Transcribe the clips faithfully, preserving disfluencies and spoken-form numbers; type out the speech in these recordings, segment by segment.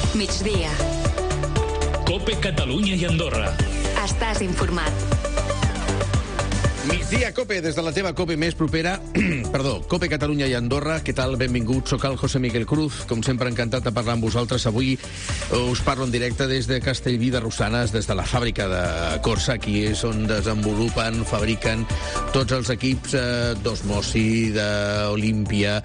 Migdia. COPE Catalunya i Andorra. Estàs informat. Migdia, COPE, des de la teva COPE més propera. Perdó, COPE Catalunya i Andorra. Què tal? Benvinguts. Soc el José Miguel Cruz. Com sempre, encantat de parlar amb vosaltres. Avui us parlo en directe des de Castellví de Rosanes, des de la fàbrica de Corsa. Aquí és on desenvolupen, fabriquen tots els equips eh, d'Osmosi, d'Olímpia.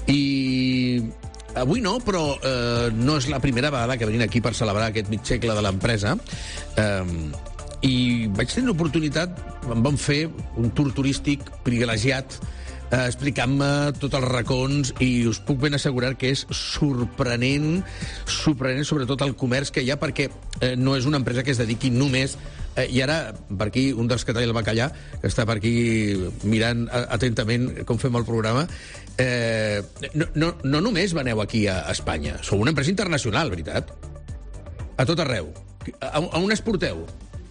I avui no, però eh, no és la primera vegada que venim aquí per celebrar aquest mig segle de l'empresa. Eh, I vaig tenir l'oportunitat, em van fer un tour turístic privilegiat eh, explicant-me tots els racons, i us puc ben assegurar que és sorprenent, sorprenent sobretot el comerç que hi ha, perquè eh, no és una empresa que es dediqui només eh, i ara, per aquí, un dels que talla el bacallà, que està per aquí mirant atentament com fem el programa, eh, no, no, no només veneu aquí a Espanya, sou una empresa internacional, veritat? A tot arreu. A, a on exporteu?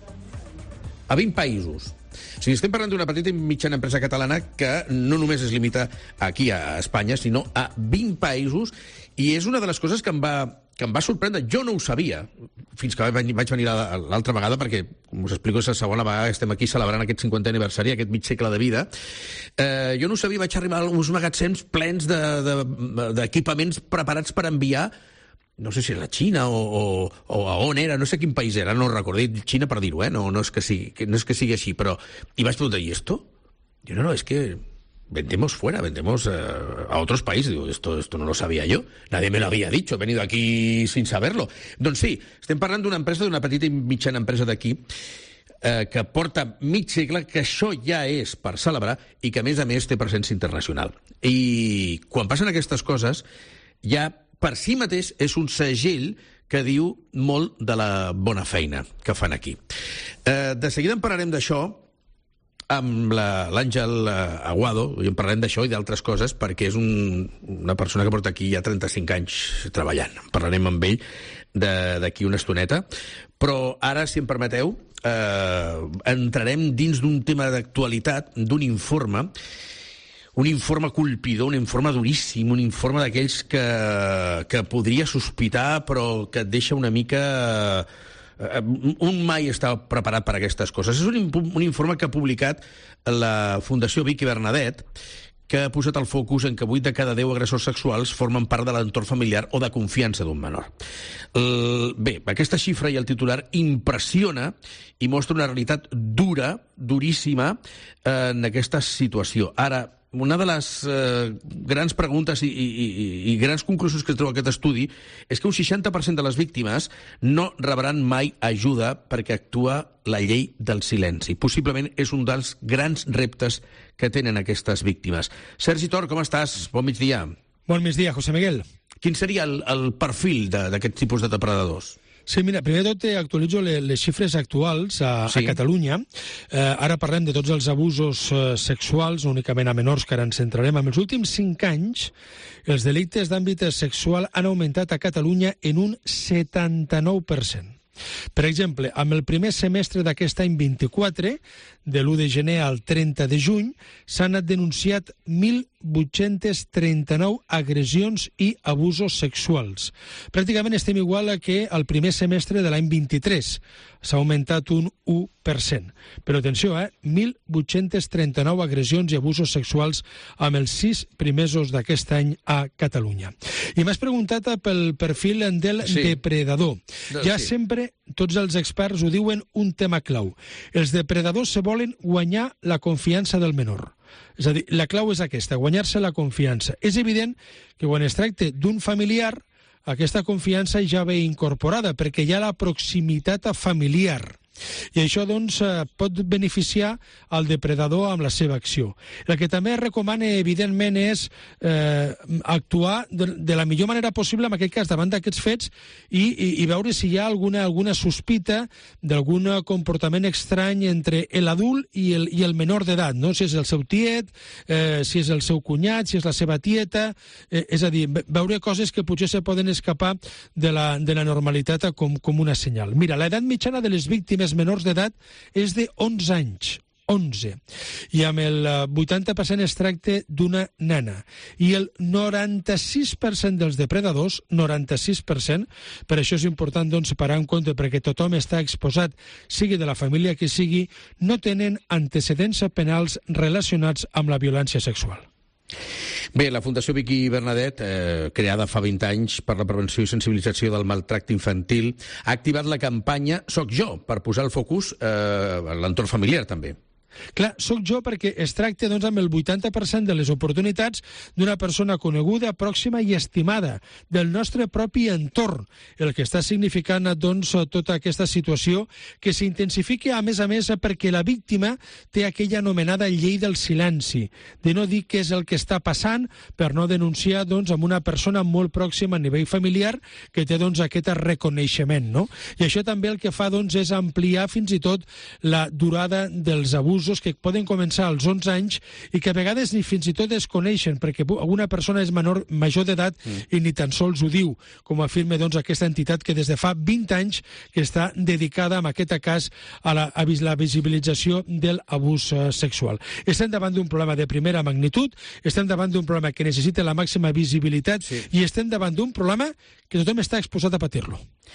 A vint països. O sigui, estem parlant d'una petita i mitjana empresa catalana que no només es limita aquí a Espanya, sinó a vint països, i és una de les coses que em va, que em va sorprendre. Jo no ho sabia, fins que vaig venir l'altra vegada, perquè, com us explico, és la segona vegada que estem aquí celebrant aquest cinquantè aniversari, aquest mig segle de vida. Eh, jo no ho sabia, vaig arribar a uns magatzems plens d'equipaments de, de, preparats per enviar. No sé si era la Xina o, o, o a on era, no sé quin país era, no recordo, Xina per dir-ho, eh? no, no, és que sigui, no és que sigui així, però... I vaig preguntar, ¿y esto? Digo, no, no, es que vendemos fuera, vendemos eh, a otros países. Digo, esto, esto no lo sabía yo, nadie me lo había dicho, he venido aquí sin saberlo. Doncs sí, estem parlant d'una empresa, d'una petita i mitjana empresa d'aquí, eh, que porta mig segle, que això ja és per celebrar, i que, a més a més, té presència internacional. I quan passen aquestes coses, ja per si mateix és un segell que diu molt de la bona feina que fan aquí. Eh, de seguida en parlarem d'això amb l'Àngel Aguado, i en parlarem d'això i d'altres coses, perquè és un, una persona que porta aquí ja trenta-cinc anys treballant. Parlarem amb ell d'aquí una estoneta. Però ara, si em permeteu, eh, entrarem dins d'un tema d'actualitat, d'un informe, un informe colpidor, un informe duríssim, un informe d'aquells que, que podria sospitar, però que et deixa una mica... Un mai està preparat per a aquestes coses. És un, un informe que ha publicat la Fundació Vic i Bernadet, que ha posat el focus en que vuit de cada deu agressors sexuals formen part de l'entorn familiar o de confiança d'un menor. El, bé, aquesta xifra i el titular impressiona i mostra una realitat dura, duríssima, en aquesta situació. Ara, una de les eh, grans preguntes i, i, i, i grans conclusions que es treu aquest estudi és que un seixanta per cent de les víctimes no rebran mai ajuda perquè actua la llei del silenci. Possiblement és un dels grans reptes que tenen aquestes víctimes. Sergi Tor, com estàs? Bon migdia. Bon migdia, José Miguel. Quin seria el, el perfil d'aquest tipus de depredadors? Sí, mira, primer de tot actualitzo les, les xifres actuals a, sí. a Catalunya. Eh, ara parlem de tots els abusos eh, sexuals, únicament a menors, que ara ens centrarem. En els últims cinc anys, els delictes d'àmbit sexual han augmentat a Catalunya en un setanta-nou per cent. Per exemple, amb el primer semestre d'aquest any vint-i-quatre, de l'u de gener al trenta de juny, s'han denunciat mil vuit-cents trenta-nou agressions i abusos sexuals. Pràcticament estem igual a que al primer semestre de l'any vint-i-tres. S'ha augmentat un u per cent. Però atenció, eh? mil vuit-cents trenta-nou agressions i abusos sexuals amb els sis primers d'aquest any a Catalunya. I m'has preguntat pel perfil del sí. depredador. No, ja sí. sempre tots els experts ho diuen, un tema clau. Els depredadors se volen guanyar la confiança del menor. És a dir, la clau és aquesta, guanyar-se la confiança. És evident que quan es tracta d'un familiar, aquesta confiança ja ve incorporada, perquè hi ha la proximitat familiar. I això, doncs, pot beneficiar al depredador amb la seva acció. El que també es recomana, evidentment, és eh, actuar de, de la millor manera possible, en aquest cas, davant d'aquests fets, i, i, i veure si hi ha alguna, alguna sospita d'algun comportament estrany entre l'adult i el, i el menor d'edat, no? Si és el seu tiet, eh, si és el seu cunyat, si és la seva tieta, eh, és a dir, veure coses que potser se poden escapar de la, de la normalitat com, com una senyal. Mira, l'edat mitjana de les víctimes menors d'edat és de onze anys. onze. I amb el vuitanta per cent es tracta d'una nena. I el noranta-sis per cent dels depredadors, noranta-sis per cent, per això és important doncs, parar en compte, perquè tothom està exposat, sigui de la família que sigui, no tenen antecedents penals relacionats amb la violència sexual. Bé, la Fundació Vicky Bernadet, eh, creada fa vint anys per la prevenció i sensibilització del maltracte infantil, ha activat la campanya Soc jo, per posar el focus eh, en l'entorn familiar, també. Clar, soc jo perquè es tracta doncs, amb el vuitanta per cent de les oportunitats d'una persona coneguda, pròxima i estimada del nostre propi entorn, el que està significant doncs, tota aquesta situació que s'intensifica a més a més perquè la víctima té aquella anomenada llei del silenci, de no dir què és el que està passant per no denunciar doncs, amb una persona molt pròxima a nivell familiar que té doncs, aquest reconeixement. No? I això també el que fa doncs, és ampliar fins i tot la durada dels abusos que poden començar als onze anys i que a vegades ni fins i tot es coneixen perquè alguna persona és menor, major d'edat mm. i ni tan sols ho diu, com afirma doncs, aquesta entitat que des de fa vint anys que està dedicada en aquest cas a la, a la visibilització del abús uh, sexual. Estem davant d'un problema de primera magnitud, estem davant d'un problema que necessita la màxima visibilitat sí. i estem davant d'un problema que tothom està exposat a patir-lo.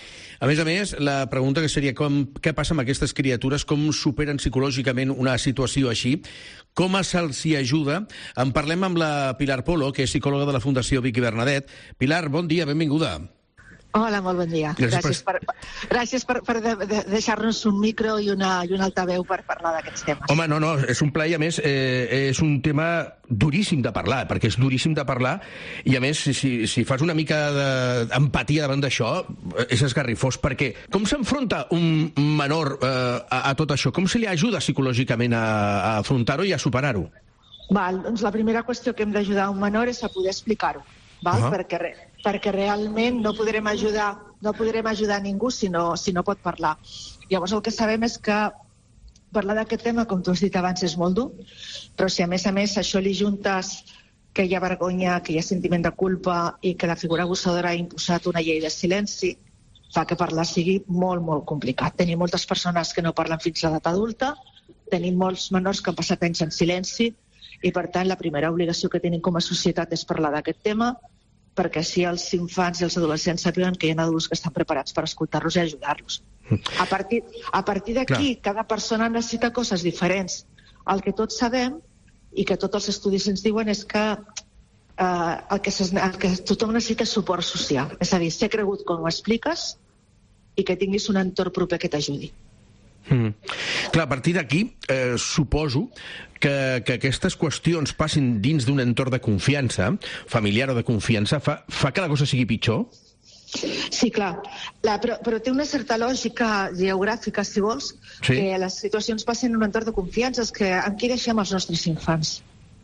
A més a més, la pregunta que seria com, què passa amb aquestes criatures, com superen psicològicament una situació així, com se'ls hi ajuda. En parlem amb la Pilar Polo, que és psicòloga de la Fundació Vicky Bernadet. Pilar, bon dia, benvinguda. Hola, molt bon dia. Gràcies, gràcies per, gràcies per, per de, de deixar-nos un micro i una, i un altaveu per parlar d'aquests temes. Home, no, no, és un plaer, a més, eh, és un tema duríssim de parlar, perquè és duríssim de parlar, i a més, si, si fas una mica d'empatia davant d'això, és esgarrifós, perquè com s'enfronta un menor eh, a, a tot això? Com se li ajuda psicològicament a, a afrontar-ho i a superar-ho? Val, doncs la primera qüestió que hem d'ajudar un menor és a poder explicar-ho, val? Uh-huh. perquè, re, perquè realment no podrem ajudar no podrem ajudar ningú si no, si no pot parlar. Llavors el que sabem és que parlar d'aquest tema, com tu has dit abans, és molt dur, però si a més a més això li juntes que hi ha vergonya, que hi ha sentiment de culpa i que la figura abusadora ha imposat una llei de silenci, fa que parlar sigui molt, molt complicat. Tenim moltes persones que no parlen fins a l'edat adulta, tenim molts menors que han passat anys en silenci i, per tant, la primera obligació que tenim com a societat és parlar d'aquest tema, perquè així els infants i els adolescents sàpiguen que hi ha adults que estan preparats per escoltar-los i ajudar-los. A partir, a partir d'aquí, cada persona necessita coses diferents. El que tots sabem i que tots els estudis ens diuen és que, eh, el, que ses, el que tothom necessita és suport social. És a dir, ser cregut com ho expliques i que tinguis un entorn proper que t'ajudi. Mm. Clar, a partir d'aquí, eh, suposo que, que aquestes qüestions passin dins d'un entorn de confiança, familiar o de confiança, fa, fa que la cosa sigui pitjor? Sí, clar, la, però, però té una certa lògica geogràfica, si vols, sí. que les situacions passin en un entorn de confiança. És que en qui deixem els nostres infants?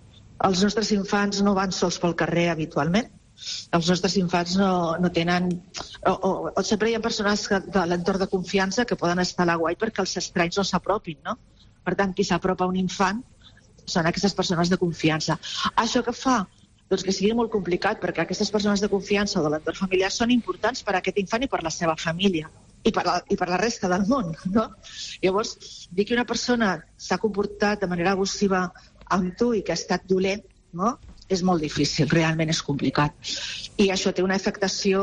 Els nostres infants no van sols pel carrer habitualment. Els nostres infants no, no tenen... O, o, o sempre hi ha persones que, de l'entorn de confiança que poden estar a la guai perquè els estranys no s'apropin, no? Per tant, qui s'apropa a un infant són aquestes persones de confiança. Això què fa? Doncs que sigui molt complicat, perquè aquestes persones de confiança o de l'entorn familiar són importants per a aquest infant i per la seva família i per la, i per la resta del món, no? Llavors, dir que una persona s'ha comportat de manera abusiva amb tu i que ha estat dolent, no?, és molt difícil, realment és complicat. I això té una afectació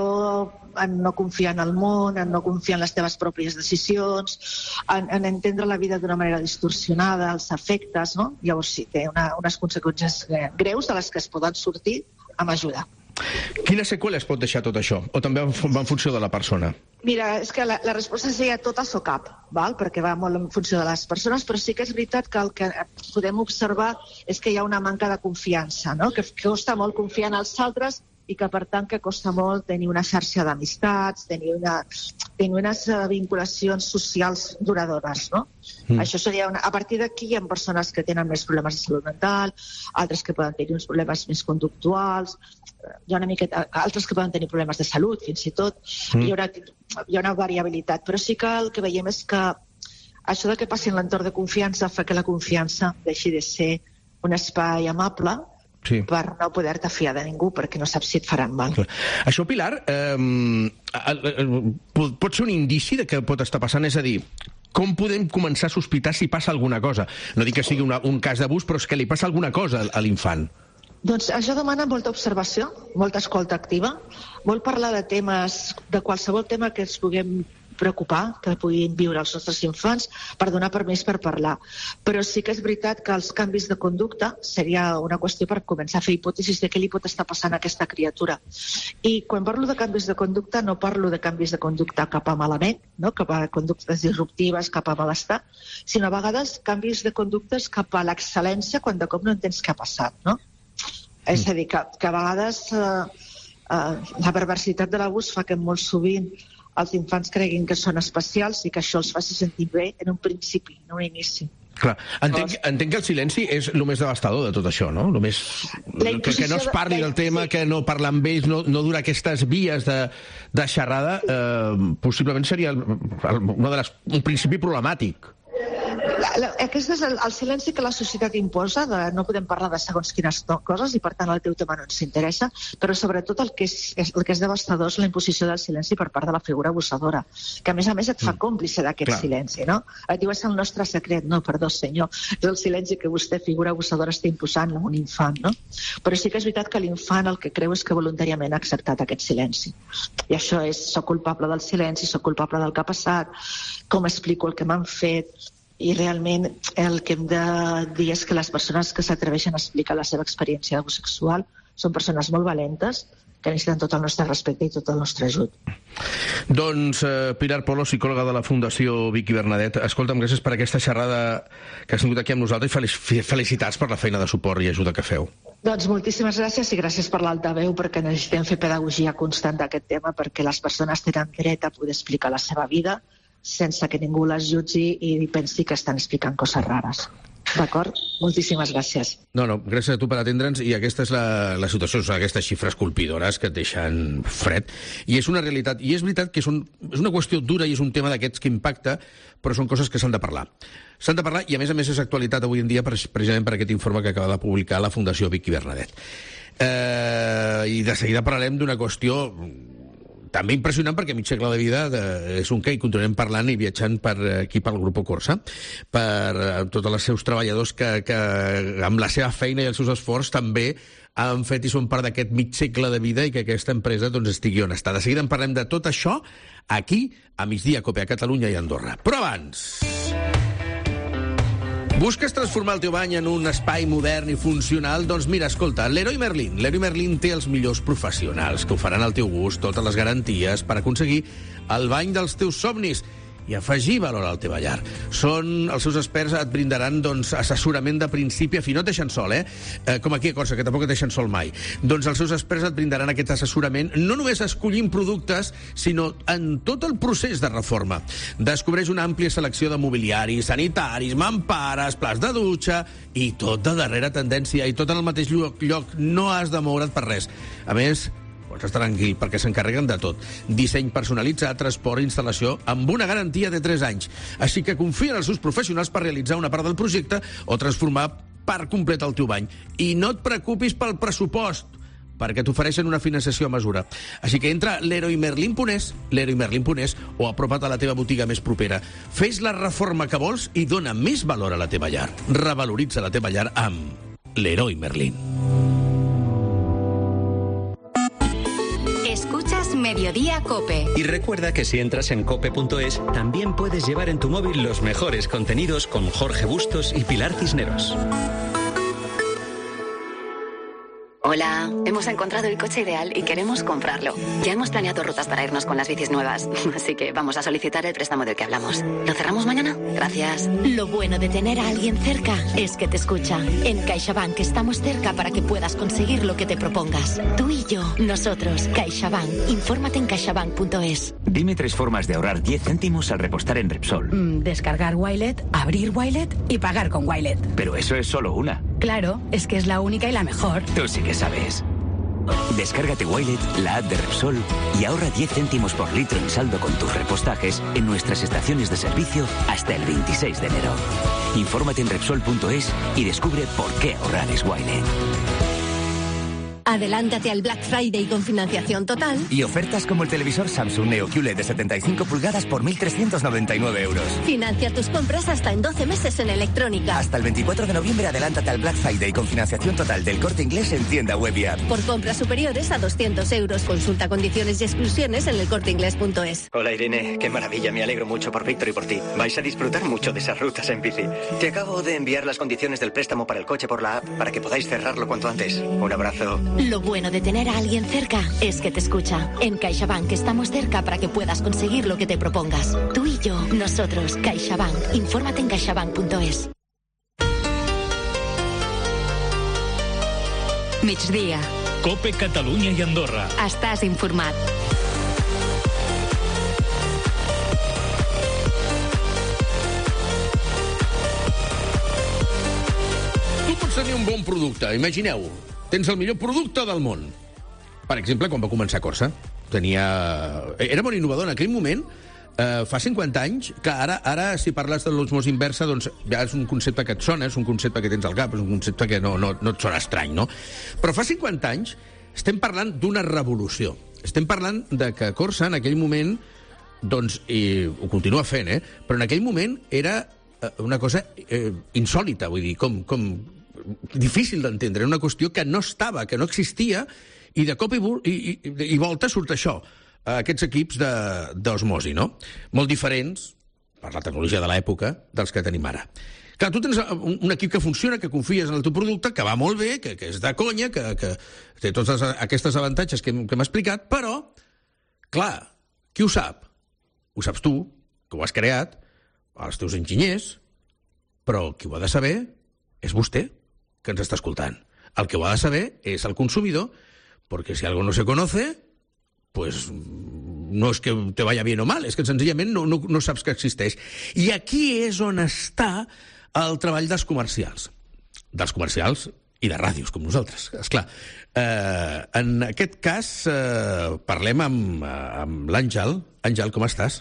en no confiar en el món, en no confiar en les teves pròpies decisions, en, en entendre la vida d'una manera distorsionada, els efectes, no? Llavors sí, té una, unes conseqüències greus de les que es poden sortir amb ajuda. Quines seqüeles pot deixar tot això? O també va en funció de la persona? Mira, és que la, la resposta seria totes o cap, val? Perquè va molt en funció de les persones, però sí que és veritat que el que podem observar és que hi ha una manca de confiança, no? Que, que costa molt confiar en els altres i que, per tant, que costa molt tenir una xarxa d'amistats, tenir, una, tenir unes vinculacions socials duradores, no? Mm. Això seria una... A partir d'aquí hi ha persones que tenen més problemes de salut mental, altres que poden tenir uns problemes més conductuals, hi ha una miqueta, altres que poden tenir problemes de salut, fins i tot. Mm. Hi, haurà, hi ha una variabilitat, però sí que el que veiem és que això de que passi en l'entorn de confiança fa que la confiança deixi de ser un espai amable, sí, per no poder-te fiar de ningú, perquè no saps si et faran mal. Això, Pilar, eh, pot ser un indici de què pot estar passant? És a dir, com podem començar a sospitar si passa alguna cosa? No dic que sigui una, un cas d'abús, però és que li passa alguna cosa a l'infant. Doncs això demana molta observació, molta escolta activa, vol parlar de temes, de qualsevol tema que ens puguem preocupar, que puguin viure els nostres infants, per donar permís per parlar. Però sí que és veritat que els canvis de conducta seria una qüestió per començar a fer hipòtesis de què li pot estar passant a aquesta criatura. I quan parlo de canvis de conducta, no parlo de canvis de conducta cap a malament, no? Cap a conductes disruptives, cap a malestar, sinó a vegades canvis de conductes cap a l'excel·lència quan de cop no entens què ha passat, no? Mm. És a dir, que, que a vegades eh, eh, la perversitat de l'abús fa que molt sovint els infants creguin que són especials i que això els faci sentir bé en un principi, en un inici. Clar, entenc, entenc que el silenci és el més devastador de tot això, no? Només que, que no es parli del tema, que no parlar amb ells, no, no dur aquestes vies de, de xerrada, eh, possiblement seria el, el, una de les, un principi problemàtic. La, la, aquest és el, el silenci que la societat imposa, de no podem parlar de segons quines coses i per tant el teu tema no ens interessa, però sobretot el que és, és, el que és devastador és la imposició del silenci per part de la figura abusadora, que a més a més et fa còmplice d'aquest mm. silenci, no? Et diu, és el nostre secret. No, perdó, senyor, és el silenci que vostè, figura abusadora, està imposant a un infant, no? Però sí que és veritat que l'infant el que creu és que voluntàriament ha acceptat aquest silenci. I això és, soc culpable del silenci, soc culpable del que ha passat, com explico el que m'han fet. I realment el que hem de dir és que les persones que s'atreveixen a explicar la seva experiència d'abús sexual són persones molt valentes que necessiten tot el nostre respecte i tot el nostre ajut. Doncs eh, Pilar Polo, psicòloga de la Fundació Vicky Bernadet, escolta'm, gràcies per aquesta xerrada que has tingut aquí amb nosaltres i felicitats per la feina de suport i ajuda que feu. Doncs moltíssimes gràcies i gràcies per l'altaveu, perquè necessitem fer pedagogia constant d'aquest tema, perquè les persones tenen dret a poder explicar la seva vida sense que ningú les jutgi i pensi que estan explicant coses rares. D'acord? Moltíssimes gràcies. No, no, gràcies a tu per atendre'ns, i aquesta és la, la situació, són aquestes xifres colpidores que et deixen fred. I és una realitat, i és veritat que és, un, és una qüestió dura i és un tema d'aquests que impacta, però són coses que s'han de parlar. S'han de parlar i, a més a més, és actualitat avui en dia precisament per aquest informe que acaba de publicar la Fundació Vicky Bernadet. Eh, I de seguida parlarem d'una qüestió també impressionant, perquè mig segle de vida de, és un que i continuem parlant i viatjant per aquí pel Grupo Corsa, per tots els seus treballadors que, que amb la seva feina i els seus esforços també han fet i són part d'aquest mig segle de vida i que aquesta empresa doncs, estigui on està. De seguida en parlem de tot això aquí, a migdia, Cope, a Catalunya i Andorra. Però abans... Busques transformar el teu bany en un espai modern i funcional? Doncs mira, escolta, Leroy Merlin. Leroy Merlin té els millors professionals que ho faran al teu gust, totes les garanties per aconseguir el bany dels teus somnis i afegir valor al teva llar. Són els seus experts, et brindaran doncs, assessorament de principi a fi. No et deixen sol, eh? eh? Com aquí a Corsa, que tampoc et deixen sol mai. Doncs els seus experts et brindaran aquest assessorament no només escollint productes, sinó en tot el procés de reforma. Descobreix una àmplia selecció de mobiliaris, sanitaris, mampares, plats de dutxa i tot de darrera tendència i tot en el mateix lloc. lloc. No has de moure't per res. A més, pots estar tranquil, perquè s'encarreguen de tot. Disseny personalitzat, transport i instal·lació amb una garantia de tres anys. Així que confia en els seus professionals per realitzar una part del projecte o transformar per complet el teu bany. I no et preocupis pel pressupost, perquè t'ofereixen una financiació a mesura. Així que entra a leroy merlin punt es, leroy merlin punt es o apropa't a la teva botiga més propera. Fes la reforma que vols i dona més valor a la teva llar. Revaloritza la teva llar amb Leroy Merlin. Escuchas Mediodía Cope. Y recuerda que si entras en cope punto es, también puedes llevar en tu móvil los mejores contenidos con Jorge Bustos y Pilar Cisneros. Hola, hemos encontrado el coche ideal y queremos comprarlo. Ya hemos planeado rutas para irnos con las bicis nuevas, así que vamos a solicitar el préstamo del que hablamos. ¿Lo cerramos mañana? Gracias. Lo bueno de tener a alguien cerca es que te escucha. En CaixaBank estamos cerca para que puedas conseguir lo que te propongas. Tú y yo, nosotros, CaixaBank. Infórmate en caixabank punto es. Dime tres formas de ahorrar diez céntimos al repostar en Repsol. Mm, descargar Wilet, abrir Wilet y pagar con Wilet. Pero eso es solo una. Claro, es que es la única y la mejor. Tú sí que sabes. Descárgate Wilet, la app de Repsol, y ahorra diez céntimos por litro en saldo con tus repostajes en nuestras estaciones de servicio hasta el veintiséis de enero. Infórmate en Repsol punto es y descubre por qué ahorrar es Wilet. Adelántate al Black Friday con financiación total. Y ofertas como el televisor Samsung Neo Q L E D de setenta y cinco pulgadas por mil trescientos noventa y nueve euros. Financia tus compras hasta en doce meses en Electrónica. Hasta el veinticuatro de noviembre adelántate al Black Friday con financiación total del Corte Inglés en tienda web y app. Por compras superiores a doscientos euros. Consulta condiciones y exclusiones en el corte inglés punto es. Hola Irene, qué maravilla, me alegro mucho por Víctor y por ti. Vais a disfrutar mucho de esas rutas en bici. Te acabo de enviar las condiciones del préstamo para el coche por la app para que podáis cerrarlo cuanto antes. Un abrazo. Lo bueno de tener a alguien cerca es que te escucha. En CaixaBank estamos cerca para que puedas conseguir lo que te propongas. Tú y yo, nosotros, CaixaBank. Infórmate en caixabank punto es. Migdia. Cope Catalunya i Andorra. Estàs informat. Tu pots tenir un bon producte, imagineu. Tens el millor producte del món. Per exemple, quan va començar Corsa, tenia... era molt innovador en aquell moment. Uh, fa cinquanta anys, que ara, ara si parles de l'osmosi inversa, doncs ja és un concepte que et sona, és un concepte que tens al cap, és un concepte que no, no, no et sona estrany, no? Però fa cinquanta anys estem parlant d'una revolució. Estem parlant de que Corsa, en aquell moment, doncs, i ho continua fent, eh? Però en aquell moment era una cosa eh, insòlita, vull dir, com, com difícil d'entendre, una qüestió que no estava, que no existia, i de cop i, i, i, i volta surt això, aquests equips d'osmosi, no? Molt diferents, per la tecnologia de l'època, dels que tenim ara. Clar, tu tens un, un equip que funciona, que confies en el teu producte, que va molt bé, que, que és de conya, que, que té tots aquests avantatges que, que hem explicat, però, clar, qui ho sap? Ho saps tu, que ho has creat, els teus enginyers, però qui ho ha de saber és vostè, que ens està escoltant. El que ho ha de saber és el consumidor, perquè si algo no se conoce, pues no és que te vaya bien o mal, és que senzillament no, no, no saps que existeix. I aquí és on està el treball dels comercials. Dels comercials i de ràdios, com nosaltres, esclar. Eh, en aquest cas, eh, parlem amb, amb l'Àngel. Àngel, com estàs?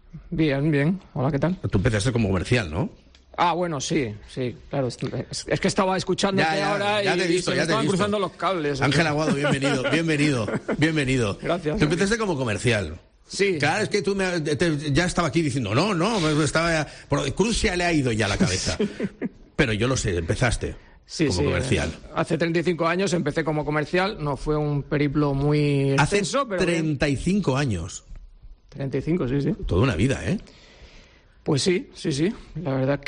Bien, bien. Hola, ¿qué tal? Tú empezaste como comercial, ¿no? Ah, bueno, sí, sí, claro. Es, es que estaba escuchándote ya, ya, ahora ya y, te he visto, y se me estaban cruzando los cables. Ángel Aguado, bienvenido, bienvenido, bienvenido. Gracias. Tú empezaste como comercial. Sí. Claro, es que tú me, te, ya estaba aquí diciendo, no, no, me estaba... Por, Cruz se le ha ido ya la cabeza. Pero yo lo sé, empezaste sí, como sí, comercial. Hace treinta y cinco años empecé como comercial, no fue un periplo muy extenso, Hace pero... treinta y cinco años. treinta y cinco, sí, sí. Toda una vida, ¿eh? Pues sí, sí, sí. La verdad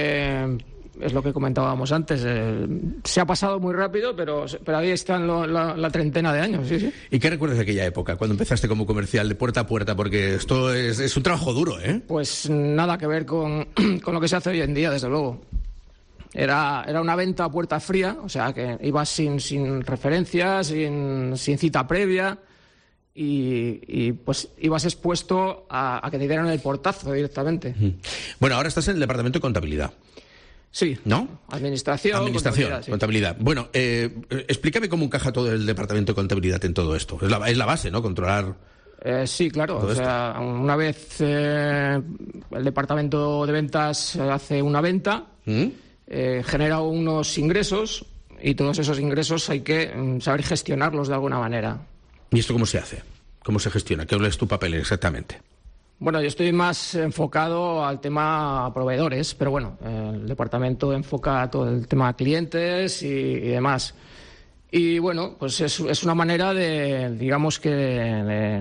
que es lo que comentábamos antes. Eh, se ha pasado muy rápido, pero, pero ahí está lo, la, la treintena de años, sí, sí. ¿Y qué recuerdas de aquella época, cuando empezaste como comercial de puerta a puerta? Porque esto es, es un trabajo duro, ¿eh? Pues nada que ver con, con lo que se hace hoy en día, desde luego. Era, era una venta a puerta fría, o sea, que ibas sin, sin referencias, sin, sin cita previa... Y, y pues ibas expuesto a, a que te dieran el portazo directamente. Bueno, ahora estás en el departamento de contabilidad. Sí. ¿No? Administración. Administración, contabilidad. Sí. contabilidad. Bueno, eh, explícame cómo encaja todo el departamento de contabilidad en todo esto. Es la, es la base, ¿no? Controlar... Eh, sí, claro. O sea, esto. Una vez eh, el departamento de ventas hace una venta, ¿Mm? eh, genera unos ingresos y todos esos ingresos hay que mm, saber gestionarlos de alguna manera. ¿Y esto cómo se hace? ¿Cómo se gestiona? ¿Qué es tu papel exactamente? Bueno, yo estoy más enfocado al tema proveedores, pero bueno, el departamento enfoca todo el tema clientes y, y demás. Y bueno, pues es, es una manera de, digamos que, de,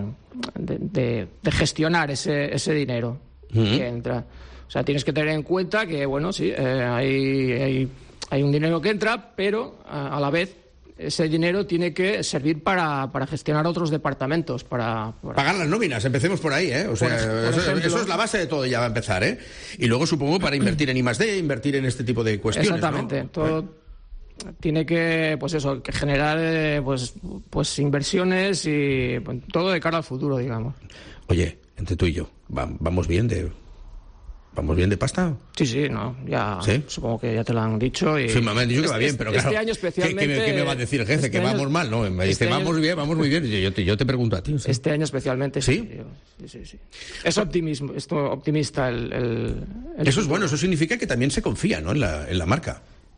de, de gestionar ese, ese dinero uh-huh. que entra. O sea, tienes que tener en cuenta que, bueno, sí, eh, hay, hay, hay un dinero que entra, pero a, a la vez ese dinero tiene que servir para, para gestionar otros departamentos, para, para... Pagar las nóminas, empecemos por ahí, ¿eh? O sea, por, por eso, ejemplo, eso es la base de todo, ya va a empezar, ¿eh? Y luego supongo para invertir en I más D, invertir en este tipo de cuestiones, exactamente, ¿no? Todo ¿Eh? Tiene que, pues eso, que generar eh, pues, pues inversiones y pues, todo de cara al futuro, digamos. Oye, entre tú y yo, ¿vamos bien de... ¿Vamos bien de pasta? Sí, sí, no, ya ¿Sí? supongo que ya te lo han dicho. Y sí, me han dicho que va bien, pero claro, este año especialmente... ¿qué, qué, qué me va a decir el jefe? Este ¿Que año, vamos mal? No, me dice, este vamos año, bien, vamos muy bien. Yo te, yo te pregunto a ti. ¿Sí? Este año especialmente, ¿sí? Sí, sí, sí. Es optimismo, es optimista el, el, el Eso futuro. Es bueno, eso significa que también se confía, ¿no?, en la, en la marca.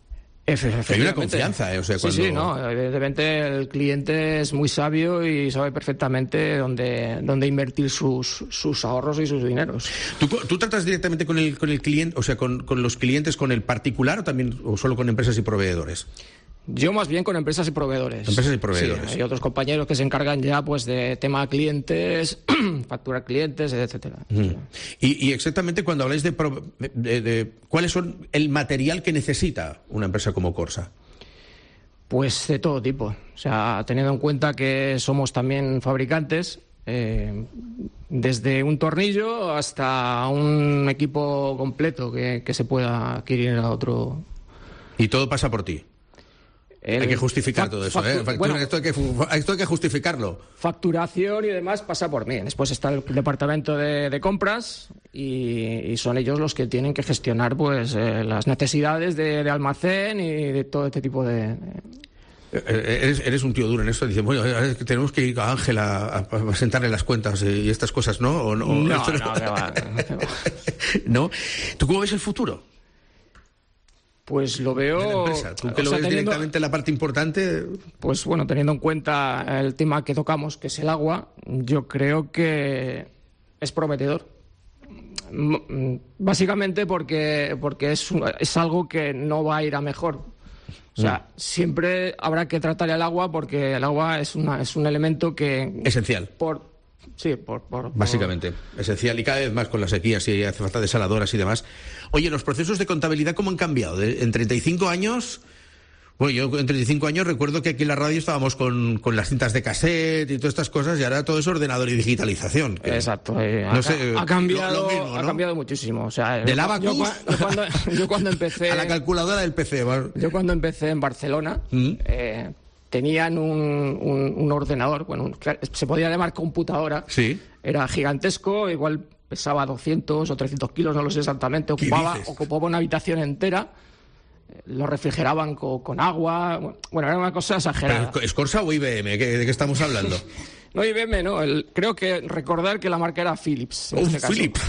Hay una confianza, ¿eh? O sea, cuando... Sí, sí, no, evidentemente el cliente es muy sabio y sabe perfectamente dónde, dónde invertir sus, sus ahorros y sus dineros. ¿Tú, tú tratas directamente con el, con el cliente, o sea, con, con los clientes, con el particular o también o solo con empresas y proveedores? Yo más bien con empresas y proveedores. Empresas y proveedores. Sí, hay otros compañeros que se encargan ya pues de tema clientes, facturar clientes, etcétera. Mm. Y, y exactamente cuando habláis de, de, de cuáles son el material que necesita una empresa como Corsa. Pues de todo tipo. O sea, teniendo en cuenta que somos también fabricantes, eh, desde un tornillo hasta un equipo completo que, que se pueda adquirir a otro. Y todo pasa por ti. El hay que justificar todo eso, ¿eh? Bueno, esto, hay que, esto hay que justificarlo. Facturación y demás pasa por mí. Después está el departamento de, de compras y, y son ellos los que tienen que gestionar pues eh, las necesidades de, de almacén y de todo este tipo de... de... Eres, eres un tío duro en esto. Dices, bueno, tenemos que ir a Ángel a, a, a sentarle las cuentas y estas cosas, ¿no? ¿O no? No, no, no, no, no, va. ¿No? ¿Tú cómo ves el futuro? Pues lo veo... ¿Tú que lo ves teniendo, directamente la parte importante? Pues bueno, teniendo en cuenta el tema que tocamos, que es el agua, yo creo que es prometedor. Básicamente porque, porque es, es algo que no va a ir a mejor. O sea, mm. siempre habrá que tratar el agua porque el agua es, una, es un elemento que... Esencial. Por, Sí, por, por, básicamente, por... esencial, y cada vez más con las sequías y hace falta desaladoras y demás. Oye, los procesos de contabilidad, ¿cómo han cambiado? De, en treinta y cinco años, bueno, yo en treinta y cinco años recuerdo que aquí en la radio estábamos con, con las cintas de cassette y todas estas cosas, y ahora todo es ordenador y digitalización. Que, Exacto, eh, no ha, sé, ha cambiado, lo, lo mismo, ¿no? Ha cambiado muchísimo. O sea, del abacus yo, yo, cuando, yo cuando empecé... a la calculadora del P C. ¿Vale? Yo cuando empecé en Barcelona... ¿Mm? eh, tenían un, un, un ordenador, bueno, un, se podía llamar computadora, sí. Era gigantesco, igual pesaba doscientos o trescientos kilos, no lo sé exactamente, ocupaba, ocupaba una habitación entera, lo refrigeraban con, con agua, bueno, era una cosa exagerada. ¿Pero es Corsa o I B M? ¿De qué estamos hablando? No, I B M no, el, creo que recordar que la marca era Philips. Oh, este Philips.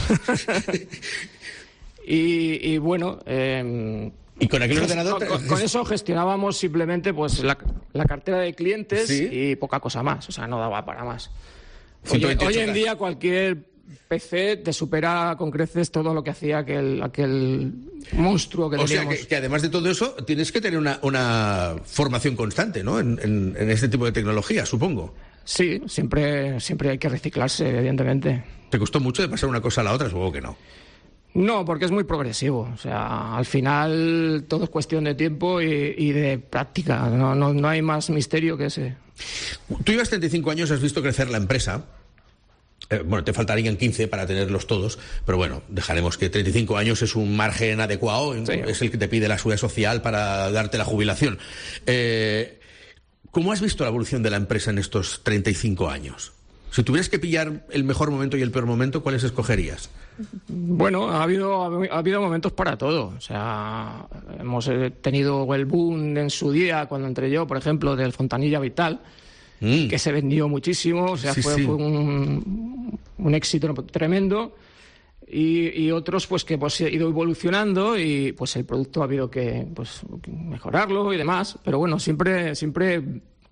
y, y bueno... Eh, ¿Y con aquel ordenador? Con, con eso gestionábamos simplemente pues la, la cartera de clientes, ¿sí? Y poca cosa más, o sea, no daba para más. Hoy, hoy en día cualquier P C te supera con creces todo lo que hacía aquel, aquel monstruo que o teníamos. O sea, que, que además de todo eso tienes que tener una, una formación constante, ¿no? En, en, en este tipo de tecnología, supongo. Sí, siempre, siempre hay que reciclarse, evidentemente. ¿Te costó mucho de pasar una cosa a la otra? Supongo que no. No, porque es muy progresivo. O sea, al final todo es cuestión de tiempo y, y de práctica. No, no, no hay más misterio que ese. Tú llevas treinta y cinco años, has visto crecer la empresa. Eh, bueno, te faltarían quince para tenerlos todos, pero bueno, dejaremos que treinta y cinco años es un margen adecuado, sí. Es el que te pide la seguridad social para darte la jubilación. Eh, ¿Cómo has visto la evolución de la empresa en estos treinta y cinco años? Si tuvieras que pillar el mejor momento y el peor momento, ¿cuáles escogerías? Bueno, ha habido, ha habido momentos para todo. O sea, hemos tenido el boom en su día, cuando entré yo, por ejemplo, del Fontanilla Vital, mm. que se vendió muchísimo. O sea, sí, fue, sí. fue un, un éxito tremendo. Y, y otros, pues, que pues, he ido evolucionando y pues el producto ha habido que pues, mejorarlo y demás. Pero bueno, siempre... siempre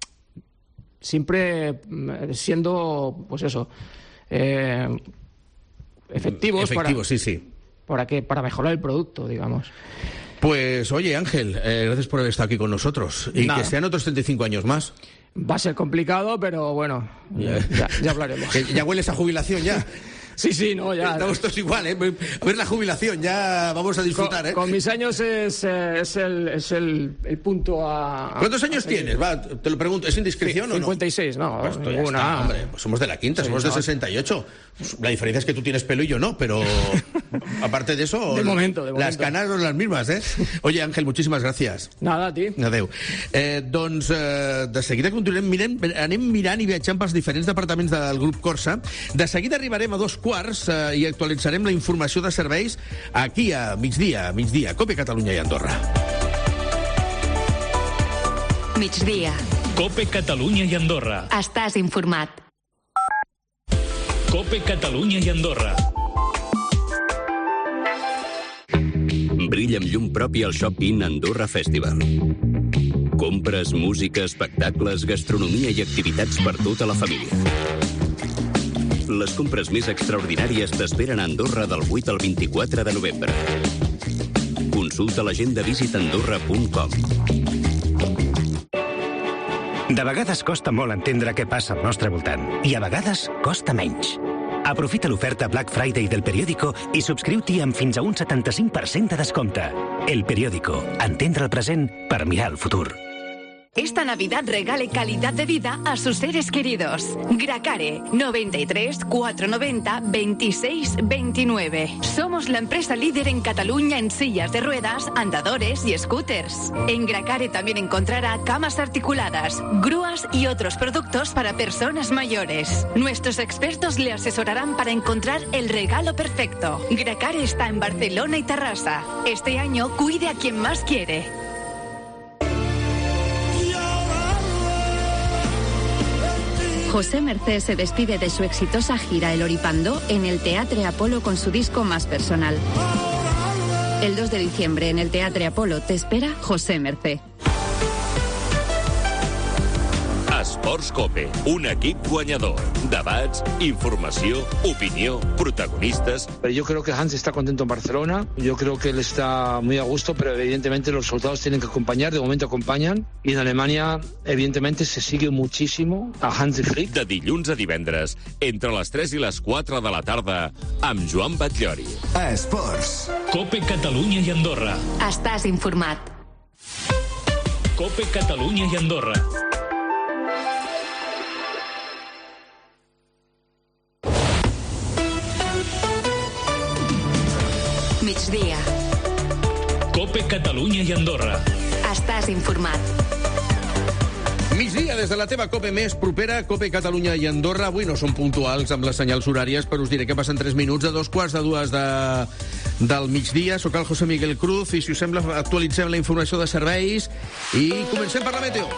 siempre siendo, pues eso, eh, efectivos, Efectivo, para, sí, sí. Para, que, para mejorar el producto, digamos. Pues, oye, Ángel, eh, gracias por estar aquí con nosotros. Y Nada. Que sean otros treinta y cinco años más. Va a ser complicado, pero bueno, ya, ya, ya hablaremos. Que ya hueles a jubilación ya. Sí, sí, no, ya. Estamos todos igual, ¿eh? A ver la jubilación, ya vamos a disfrutar, con, ¿eh? Con mis años es, es, el, es el, el punto a... ¿Cuántos años a tienes? Va, te lo pregunto, ¿es indiscreción sí, cincuenta y seis, o no? cincuenta y seis, no, pues ninguna. Está, hombre, pues somos de la quinta, sí, somos no. de sesenta y ocho. La diferencia es que tú tienes pelo y yo no, pero aparte de eso... De momento, de momento. Las canas son las mismas, ¿eh? Oye, Ángel, muchísimas gràcies. Nada, a ti. Adéu. Eh, doncs, eh, de seguida continuem mirant, anem mirant i viatjant pels diferents departaments del grup Corsa. De seguida arribarem a dos quarts eh, i actualitzarem la informació de serveis aquí a migdia, migdia, Cope Catalunya i Andorra. Migdia. Cope Catalunya i Andorra. Estàs informat. Cope Catalunya i Andorra. Brilla amb llum propi al Shopping Andorra Festival. Compres, música, espectacles, gastronomia i activitats per tota la família. Les compres més extraordinàries t'esperen a Andorra del vuit al vint-i-quatre de novembre. Consulta l'agenda visit andorra punt com. De vegades costa molt entendre què passa al nostre voltant i a vegades costa menys. Aprofita l'oferta Black Friday del Periódico i subscriu-t'hi amb fins a un setanta-cinc per cent de descompte. El Periódico. Entendre el present per mirar el futur. Esta Navidad regale calidad de vida a sus seres queridos. Gracare, noventa y tres, cuatrocientos noventa, veintiséis veintinueve. Somos la empresa líder en Cataluña en sillas de ruedas, andadores y scooters. En Gracare también encontrará camas articuladas, grúas y otros productos para personas mayores. Nuestros expertos le asesorarán para encontrar el regalo perfecto. Gracare está en Barcelona y Terrassa. Este año cuide a quien más quiere. José Mercé se despide de su exitosa gira El Oripandó en el Teatre Apolo con su disco más personal. El dos de diciembre en el Teatre Apolo te espera José Mercé. Esports Cope, un equip guanyador. Debats, informació, opinió, protagonistas. Pero yo creo que Hans está contento en Barcelona, yo creo que él está muy a gusto, pero evidentemente los resultados tienen que acompañar, de momento acompañan, y en Alemania evidentemente se sigue muchísimo a Hansi Flick. De dilluns a divendres, entre les tres i les quatre de la tarda, amb Joan Batllori. A Esports. Cope Catalunya i Andorra. Estàs informat. Cope Catalunya i Andorra. Migdia. Cope Catalunya i Andorra. Estàs informat. Migdia, des de la teva Cope més propera, Cope Catalunya i Andorra. Avui no som puntuals amb les senyals horàries, però us diré que passen tres minuts a dos quarts de dues de, del migdia. Soc el José Miguel Cruz i, si us sembla, actualitzem la informació de serveis i comencem per la meteo.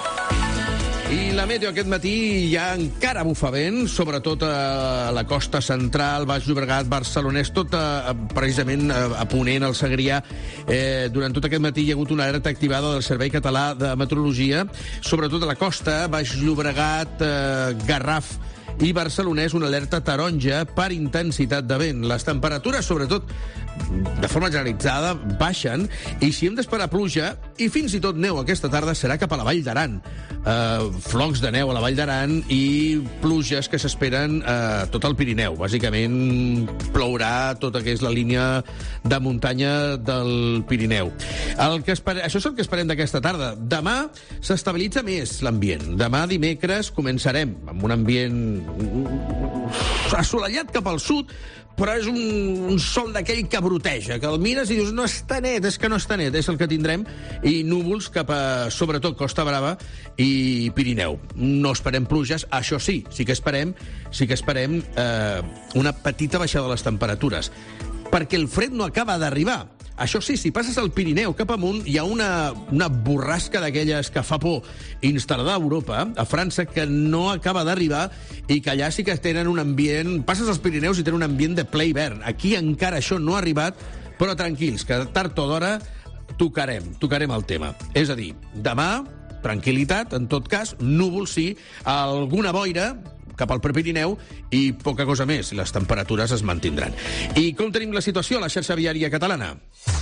I la meteo aquest matí ja encara bufa vent, sobretot a la costa central, Baix Llobregat, Barcelonès, tot a, precisament a, a Ponent, al Segrià. Eh, durant tot aquest matí hi ha hagut una alerta activada del Servei Català de Meteorologia, sobretot a la costa, Baix Llobregat, eh, Garraf i Barcelonès, una alerta taronja per intensitat de vent. Les temperatures, sobretot, de forma generalitzada, baixen, i si hem d'esperar pluja, i fins i tot neu aquesta tarda, serà cap a la Vall d'Aran. Uh, flocs de neu a la Vall d'Aran i pluges que s'esperen a uh, tot el Pirineu. Bàsicament plourà tota que és la línia de muntanya del Pirineu. El que espere... Això és el que esperem d'aquesta tarda. Demà s'estabilitza més l'ambient. Demà, dimecres, començarem amb un ambient assolellat cap al sud, però és un, un sol d'aquell que broteja, que el mires i dius, no està net, és que no està net, és el que tindrem, i núvols cap a, sobretot, Costa Brava i Pirineu. No esperem pluges, això sí, sí que esperem, sí que esperem eh, una petita baixada de les temperatures, perquè el fred no acaba d'arribar. Això sí, si passes al Pirineu cap amunt, hi ha una, una borrasca d'aquelles que fa por instal·lada a Europa, a França, que no acaba d'arribar i que allà sí que tenen un ambient... Passes als Pirineus i tenen un ambient de ple hivern. Aquí encara això no ha arribat, però tranquils, que tard o d'hora tocarem, tocarem el tema. És a dir, demà, tranquil·litat, en tot cas, núvol sí, alguna boira cap al Prepirineu i poca cosa més. Les temperatures es mantindran. I com tenim la situació a la xarxa viària catalana?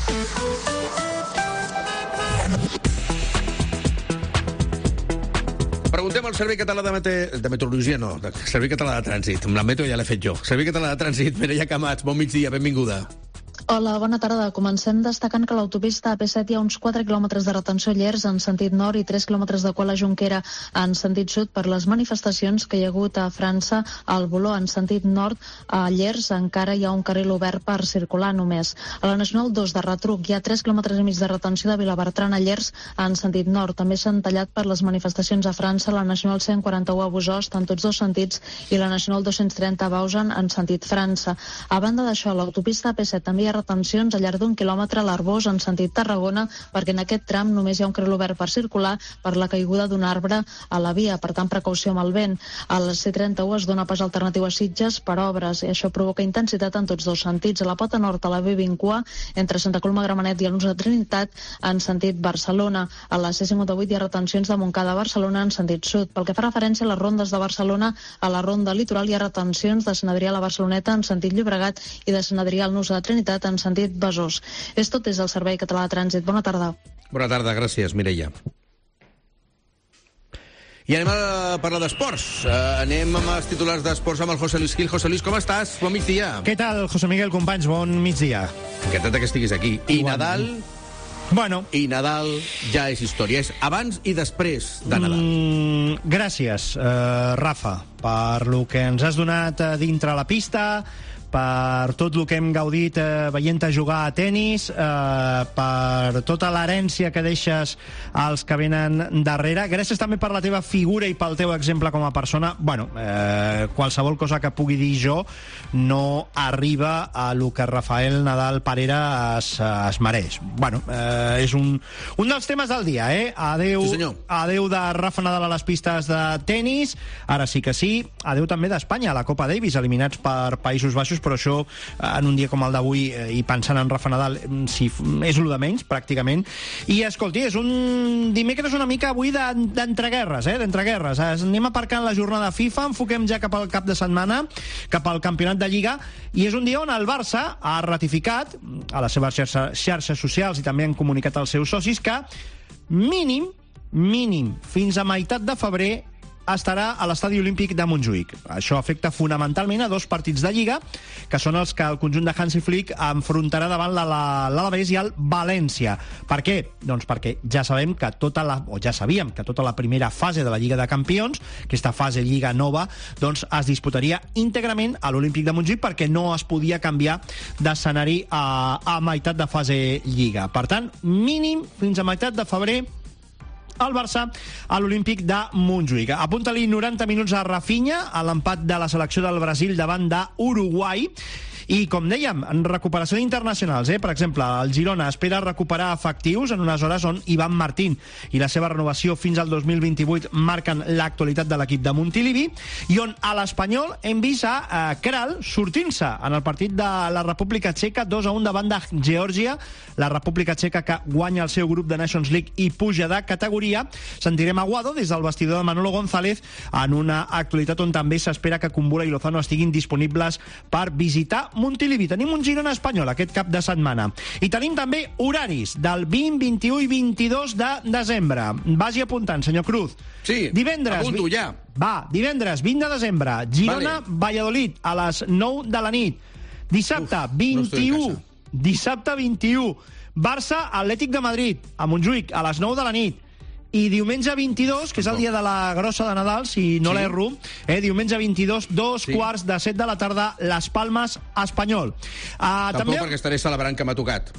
Preguntem al Servei Català de, Mete... de Meteorologia, no, de Servei Català de Trànsit. Amb la meteo ja l'he fet jo. Servei Català de Trànsit, Mireia Camats, bon migdia, benvinguda. Hola, bona tarda. Comencem destacant que a l'autopista A P set hi ha uns quatre quilòmetres de retenció a Llers en sentit nord i tres quilòmetres de cua a Jonquera en sentit sud per les manifestacions que hi ha hagut a França. Al Voló, en sentit nord, a Llers encara hi ha un carril obert per circular només. A la Nacional dos de Retruc hi ha tres quilòmetres i mig de retenció de Vilabertran a Llers en sentit nord. També s'han tallat per les manifestacions a França la Nacional cent quaranta-u a Bosost en tots dos sentits i la Nacional dos-cents trenta a Bausen en sentit França. A banda d'això, a l'autopista A P set també hi ha retencions al llarg d'un quilòmetre a l'Arbós en sentit Tarragona, perquè en aquest tram només hi ha un carril obert per circular per la caiguda d'un arbre a la via, per tant precaució amb el vent. Al C trenta-u es dona pas alternatiu a Sitges per obres i això provoca intensitat en tots dos sentits. A la pota nord a la B vint entre Santa Coloma Gramenet i el Nus de Trinitat en sentit Barcelona. A la C cinquanta-vuit hi ha retencions de Montcada a Barcelona en sentit sud. Pel que fa referència a les rondes de Barcelona, a la ronda litoral hi ha retencions de Sant Adrià a la Barceloneta en sentit Llobregat i de Sant Adrià al Nus de Trinitat en sentit Besòs. És tot des del Servei Català de Trànsit. Bona tarda. Bona tarda, gràcies, Mireia. I anem a parlar d'esports. Uh, anem amb els titulars d'esports amb el José Luis Gil. José Luis, com estàs? Bon migdia. Què tal, José Miguel, companys? Bon migdia. Encantat que estiguis aquí. I Igual. Nadal... Bueno. I Nadal ja és història. És abans i després de Nadal. Mm, gràcies, uh, Rafa, per lo que ens has donat uh, dintre la pista, per tot el que hem gaudit eh, veient-te jugar a tennis, eh, per tota l'herència que deixes als que venen darrere. Gràcies també per la teva figura i pel teu exemple com a persona. Bueno, eh, qualsevol cosa que pugui dir jo no arriba a lo que Rafael Nadal Parera es, es mereix. Bueno, eh, és un, un dels temes del dia, eh? Adeu, sí, adeu de Rafa Nadal a les pistes de tennis, ara sí que sí. Adeu també d'Espanya a la Copa Davis, eliminats per Països Baixos, però això en un dia com el d'avui eh, i pensant en Rafa Nadal si és el de menys, pràcticament. I escolti, és un dimecres una mica avui d'entreguerres, eh? d'entreguerres. Anem aparcant la jornada FIFA, enfoquem ja cap al cap de setmana, cap al campionat de Lliga, i és un dia on el Barça ha ratificat a les seves xarxes socials i també han comunicat als seus socis que mínim, mínim, fins a meitat de febrer estarà a l'Estadi Olímpic de Montjuïc. Això afecta fonamentalment a dos partits de Lliga, que són els que el conjunt de Hansi Flick enfrontarà davant l'Alavés i el València. Per què? Doncs perquè ja sabem que tota la, o ja sabíem que tota la primera fase de la Lliga de Campions, aquesta fase Lliga nova, doncs es disputaria íntegrament a l'Olímpic de Montjuïc perquè no es podia canviar d'escenari a, a meitat de fase Lliga. Per tant, mínim fins a meitat de febrer el Barça a l'Olímpic de Montjuïc. Apunta-li noranta minuts a Rafinha, a l'empat de la selecció del Brasil davant d'Uruguai. I, com dèiem, en recuperació d'internacionals, eh? Per exemple, el Girona espera recuperar efectius en unes hores on Ivan Martín i la seva renovació fins al dos mil vint-i-vuit marquen l'actualitat de l'equip de Montilivi, i on a l'Espanyol hem vist a eh, Kral sortint-se en el partit de la República Txeca dos a un davant de Geòrgia, la República Txeca que guanya el seu grup de Nations League i puja de categoria. Sentirem a Guado des del vestidor de Manolo González en una actualitat on també s'espera que Kumbula i Lozano estiguin disponibles per visitar Montilivi. Tenim un Girona espanyol aquest cap de setmana. I tenim també horaris del vint, vint-i-u i vint-i-dos de desembre. Vagi apuntant, senyor Cruz. Sí, divendres, apunto ja. Va, divendres, vint de desembre, Girona, vale. Valladolid, a les nou de la nit. Dissabte, Uf, vint-i-u. No dissabte, vint-i-u. Barça, Atlètic de Madrid, a Montjuïc, a les nou de la nit. I diumenge vint-i-dos, que és el dia de la grossa de Nadal, si no sí. l'erro, eh, diumenge vint-i-dos, dos sí. quarts de set de la tarda, Les Palmes, Espanyol. Uh, Tampoc també... perquè estaré celebrant que m'ha tocat.